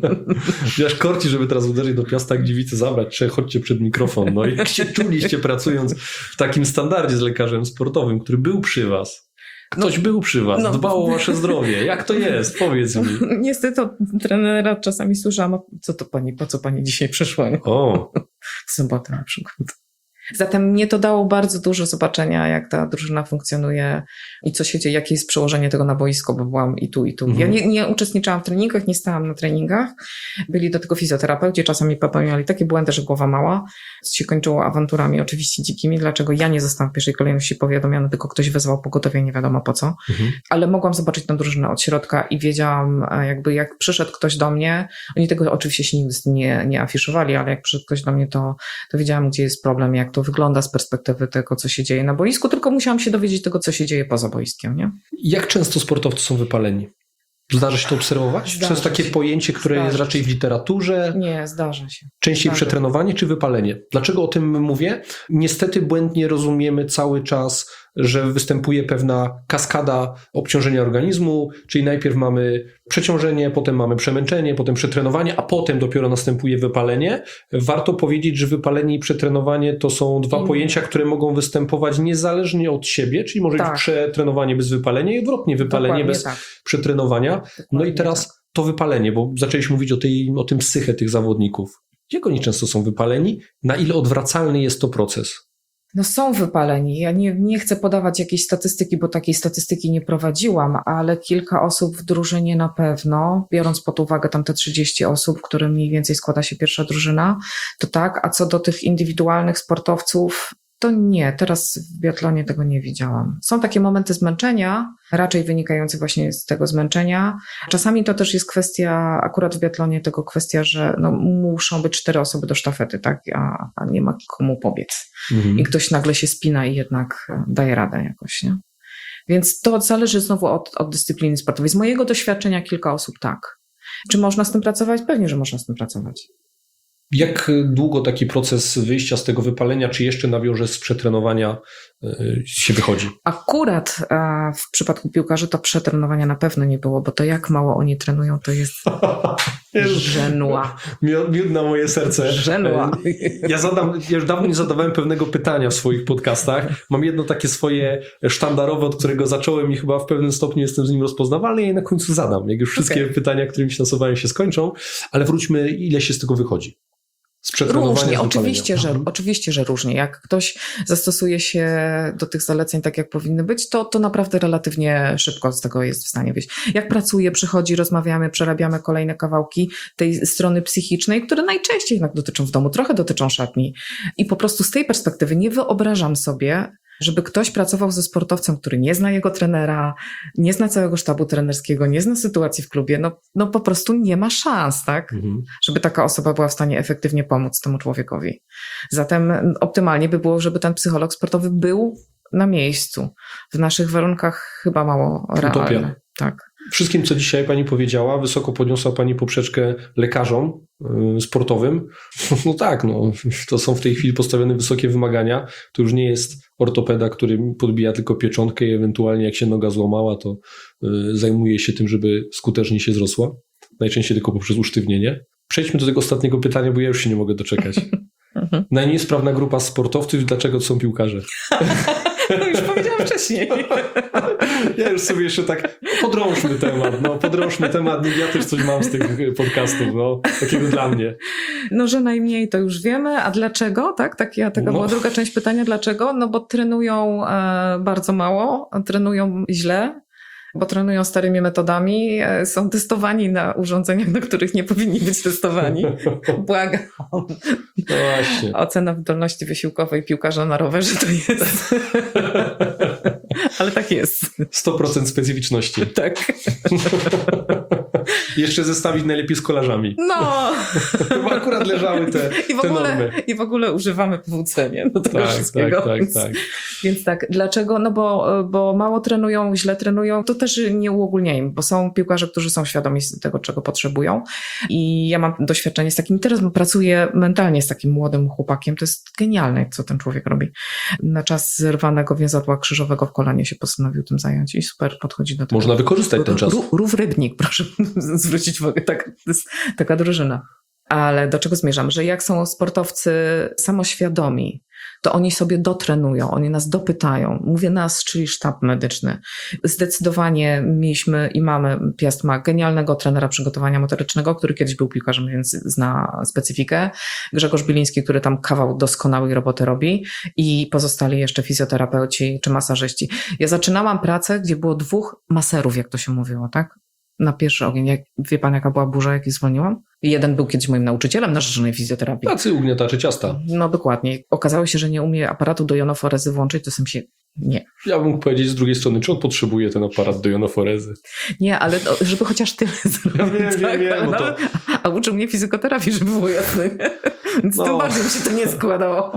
[SPEAKER 2] Wiesz, korci, żeby teraz uderzyć do Piasta Gliwice, zabrać, czy chodźcie przed mikrofon. No i jak się czuliście pracując w takim standardzie z lekarzem sportowym, który był przy was? Ktoś no, był przy was, no. Dbał o wasze zdrowie. Jak to jest? Powiedz mi.
[SPEAKER 3] Niestety od trenera czasami słyszałam, co to pani, po co pani dzisiaj przyszła?
[SPEAKER 2] O.
[SPEAKER 3] W sobotę na przykład. Zatem mnie to dało bardzo dużo zobaczenia, jak ta drużyna funkcjonuje i co się dzieje, jakie jest przełożenie tego na boisko, bo byłam i tu, i tu. Mhm. Ja nie, nie uczestniczałam w treningach, nie stałam na treningach. Byli do tego fizjoterapeuci, czasami popełniali takie błędy, że głowa mała. Co się kończyło awanturami oczywiście dzikimi. Dlaczego ja nie zostałam w pierwszej kolejności powiadomiona, tylko ktoś wezwał pogotowie, nie wiadomo po co. Mhm. Ale mogłam zobaczyć tę drużynę od środka i wiedziałam, jakby jak przyszedł ktoś do mnie, oni tego oczywiście się nigdy nie, nie afiszowali, ale jak przyszedł ktoś do mnie, to, to wiedziałam, gdzie jest problem, jak to wygląda z perspektywy tego, co się dzieje na boisku, tylko musiałam się dowiedzieć tego, co się dzieje poza boiskiem, nie?
[SPEAKER 2] Jak często sportowcy są wypaleni? Zdarza się to obserwować?
[SPEAKER 3] Zdarza
[SPEAKER 2] to jest takie
[SPEAKER 3] się.
[SPEAKER 2] pojęcie, które
[SPEAKER 3] Zdarza
[SPEAKER 2] jest raczej w literaturze?
[SPEAKER 3] Nie, zdarza się.
[SPEAKER 2] Częściej
[SPEAKER 3] zdarza.
[SPEAKER 2] przetrenowanie czy wypalenie? Dlaczego o tym mówię? Niestety błędnie rozumiemy cały czas, że występuje pewna kaskada obciążenia organizmu, czyli najpierw mamy przeciążenie, potem mamy przemęczenie, potem przetrenowanie, a potem dopiero następuje wypalenie. Warto powiedzieć, że wypalenie i przetrenowanie to są dwa
[SPEAKER 3] Inne.
[SPEAKER 2] pojęcia, które mogą występować niezależnie od siebie, czyli może
[SPEAKER 3] Tak.
[SPEAKER 2] być przetrenowanie bez wypalenia i odwrotnie, wypalenie
[SPEAKER 3] Dokładnie
[SPEAKER 2] bez
[SPEAKER 3] tak.
[SPEAKER 2] przetrenowania.
[SPEAKER 3] Dokładnie
[SPEAKER 2] No i teraz
[SPEAKER 3] tak.
[SPEAKER 2] to wypalenie, bo zaczęliśmy mówić o, tej, o tym psyche tych zawodników. Jak oni często są wypaleni? Na ile odwracalny jest to proces?
[SPEAKER 3] No są wypaleni. Ja nie, nie chcę podawać jakiejś statystyki, bo takiej statystyki nie prowadziłam, ale kilka osób w drużynie na pewno, biorąc pod uwagę tam te trzydzieści osób, które mniej więcej składa się pierwsza drużyna, to tak, a co do tych indywidualnych sportowców, to nie, teraz w biatlonie tego nie widziałam. Są takie momenty zmęczenia, raczej wynikające właśnie z tego zmęczenia. Czasami to też jest kwestia, akurat w biatlonie tego kwestia, że no, muszą być cztery osoby do sztafety, tak, a, a nie ma komu pobiec. Mhm. I ktoś nagle się spina i jednak daje radę jakoś, nie? Więc to zależy znowu od, od dyscypliny sportowej. Z mojego doświadczenia kilka osób tak. Czy można z tym pracować? Pewnie, że można z tym pracować.
[SPEAKER 2] Jak długo taki proces wyjścia z tego wypalenia, czy jeszcze nawiąże z przetrenowania yy, się wychodzi?
[SPEAKER 3] Akurat e, w przypadku piłkarzy to przetrenowania na pewno nie było, bo to jak mało oni trenują, to jest żenua.
[SPEAKER 2] Miód, miód na moje serce.
[SPEAKER 3] Żenua.
[SPEAKER 2] Ja zadam, ja już dawno nie zadawałem pewnego pytania w swoich podcastach. Mam jedno takie swoje sztandarowe, od którego zacząłem i chyba w pewnym stopniu jestem z nim rozpoznawalny i je na końcu zadam, jak już wszystkie okay. pytania, którymi się nasuwają, się skończą. Ale wróćmy, ile się z tego wychodzi? Z przetrenowania,
[SPEAKER 3] Różnie,
[SPEAKER 2] z
[SPEAKER 3] oczywiście że,
[SPEAKER 2] mhm.
[SPEAKER 3] oczywiście, że różnie. Jak ktoś zastosuje się do tych zaleceń tak, jak powinny być, to, to naprawdę relatywnie szybko z tego jest w stanie wyjść. Jak pracuje, przychodzi, rozmawiamy, przerabiamy kolejne kawałki tej strony psychicznej, które najczęściej jednak dotyczą w domu, trochę dotyczą szatni. I po prostu z tej perspektywy nie wyobrażam sobie, żeby ktoś pracował ze sportowcem, który nie zna jego trenera, nie zna całego sztabu trenerskiego, nie zna sytuacji w klubie, no, no po prostu nie ma szans, tak? Mhm. Żeby taka osoba była w stanie efektywnie pomóc temu człowiekowi. Zatem optymalnie by było, żeby ten psycholog sportowy był na miejscu. W naszych warunkach chyba mało realne.
[SPEAKER 2] Utopia.
[SPEAKER 3] Tak.
[SPEAKER 2] Wszystkim, co dzisiaj pani powiedziała, wysoko podniosła pani poprzeczkę lekarzom y, sportowym. No tak, no, to są w tej chwili postawione wysokie wymagania. To już nie jest ortopeda, który podbija tylko pieczątkę i ewentualnie jak się noga złamała, to y, zajmuje się tym, żeby skutecznie się zrosła. Najczęściej tylko poprzez usztywnienie. Przejdźmy do tego ostatniego pytania, bo ja już się nie mogę doczekać. Najmniej sprawna grupa sportowców, dlaczego to są piłkarze?
[SPEAKER 3] No już powiedziałam wcześniej.
[SPEAKER 2] Ja już sobie jeszcze tak, podrążmy temat, no podrążmy temat, ja też coś mam z tych podcastów, no, takiego dla mnie.
[SPEAKER 3] No, że najmniej to już wiemy, a dlaczego, tak? tak ja, taka no. była druga część pytania, dlaczego? No bo trenują e, bardzo mało, trenują źle, bo trenują starymi metodami, e, są testowani na urządzeniach, na których nie powinni być testowani. Błagam.
[SPEAKER 2] No właśnie.
[SPEAKER 3] Ocena wydolności wysiłkowej piłkarza na rowerze to jest. Ale tak jest.
[SPEAKER 2] sto procent specyficzności.
[SPEAKER 3] Tak.
[SPEAKER 2] Jeszcze zestawić najlepiej z kolarzami.
[SPEAKER 3] No.
[SPEAKER 2] Bo akurat leżały te,
[SPEAKER 3] I w ogóle,
[SPEAKER 2] te normy.
[SPEAKER 3] I w ogóle używamy P W C, nie? Do tego
[SPEAKER 2] tak,
[SPEAKER 3] wszystkiego.
[SPEAKER 2] Tak, tak,
[SPEAKER 3] więc,
[SPEAKER 2] tak.
[SPEAKER 3] Więc tak, dlaczego? No bo, bo mało trenują, źle trenują. To też nie uogólniajmy, bo są piłkarze, którzy są świadomi tego, czego potrzebują. I ja mam doświadczenie z takim, teraz pracuję mentalnie z takim młodym chłopakiem. To jest genialne, co ten człowiek robi. Na czas zerwanego więzadła krzyżowego w kolanie się postanowił tym zająć i super podchodzi do tego.
[SPEAKER 2] Można wykorzystać ten czas.
[SPEAKER 3] Rów Rybnik, proszę zwrócić uwagę, tak, to jest taka drużyna. Ale do czego zmierzam? Że jak są sportowcy samoświadomi, to oni sobie dotrenują, oni nas dopytają. Mówię nas, czyli sztab medyczny. Zdecydowanie mieliśmy i mamy, Piast ma genialnego trenera przygotowania motorycznego, który kiedyś był piłkarzem, więc zna specyfikę. Grzegorz Biliński, który tam kawał doskonałej roboty robi i pozostali jeszcze fizjoterapeuci czy masażyści. Ja zaczynałam pracę, gdzie było dwóch maserów, jak to się mówiło, tak? Na pierwszy ogień. Jak, wie pan, jaka była burza, jak ich zwolniłam? Jeden był kiedyś moim nauczycielem na rzeczonej fizjoterapii.
[SPEAKER 2] Tacy ugniatacze ciasta.
[SPEAKER 3] No dokładnie. Okazało się, że nie umie aparatu do jonoforezy włączyć, to sam się... Nie.
[SPEAKER 2] Ja bym mógł powiedzieć z drugiej strony, czy on potrzebuje ten aparat do jonoforezy?
[SPEAKER 3] Nie, ale to, żeby chociaż tyle zrobić.
[SPEAKER 2] Ja wiem,
[SPEAKER 3] tak?
[SPEAKER 2] wiem, wiem, bo to...
[SPEAKER 3] A uczył mnie fizykoterapii, żeby było jasne. Więc no. Tym bardziej mi się to nie składało.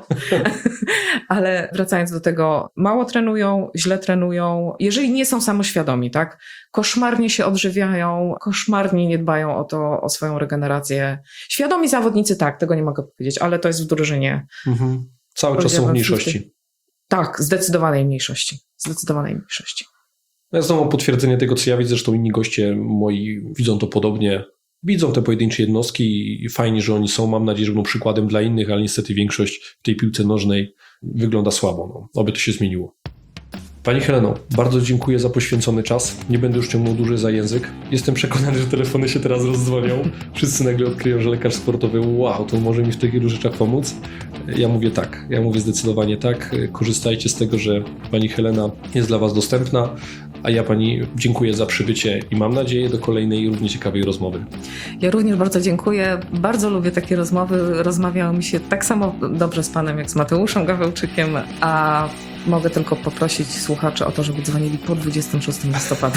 [SPEAKER 3] Ale wracając do tego, mało trenują, źle trenują. Jeżeli nie są samoświadomi, tak? Koszmarnie się odżywiają, koszmarnie nie dbają o to, o swoją regenerację. Świadomi zawodnicy, tak, tego nie mogę powiedzieć, ale to jest w drużynie.
[SPEAKER 2] Mhm. Cały czas są w mniejszości.
[SPEAKER 3] Tak, zdecydowanej mniejszości. Zdecydowanej mniejszości.
[SPEAKER 2] Ja znowu potwierdzenie tego, co ja widzę, zresztą inni goście moi widzą to podobnie. Widzą te pojedyncze jednostki i fajnie, że oni są. Mam nadzieję, że będą przykładem dla innych, ale niestety większość w tej piłce nożnej wygląda słabo. No, oby to się zmieniło. Pani Heleno, bardzo dziękuję za poświęcony czas. Nie będę już ciągnął dłużej za język. Jestem przekonany, że telefony się teraz rozdzwonią. Wszyscy nagle odkryją, że lekarz sportowy, wow, to może mi w tych wielu rzeczach pomóc. Ja mówię tak, ja mówię zdecydowanie tak. Korzystajcie z tego, że pani Helena jest dla was dostępna, a ja pani dziękuję za przybycie i mam nadzieję do kolejnej równie ciekawej rozmowy.
[SPEAKER 3] Ja również bardzo dziękuję. Bardzo lubię takie rozmowy. Rozmawiało mi się tak samo dobrze z panem, jak z Mateuszem Gawełczykiem, a mogę tylko poprosić słuchaczy o to, żeby dzwonili po dwudziestego szóstego listopada.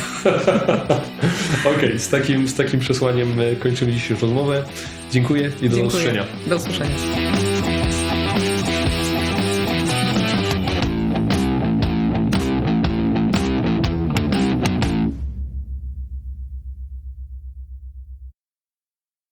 [SPEAKER 2] Okej, okay, z takim, z takim przesłaniem kończymy dzisiejszą rozmowę. Dziękuję i do
[SPEAKER 3] Dziękuję.
[SPEAKER 2] usłyszenia.
[SPEAKER 3] Do usłyszenia.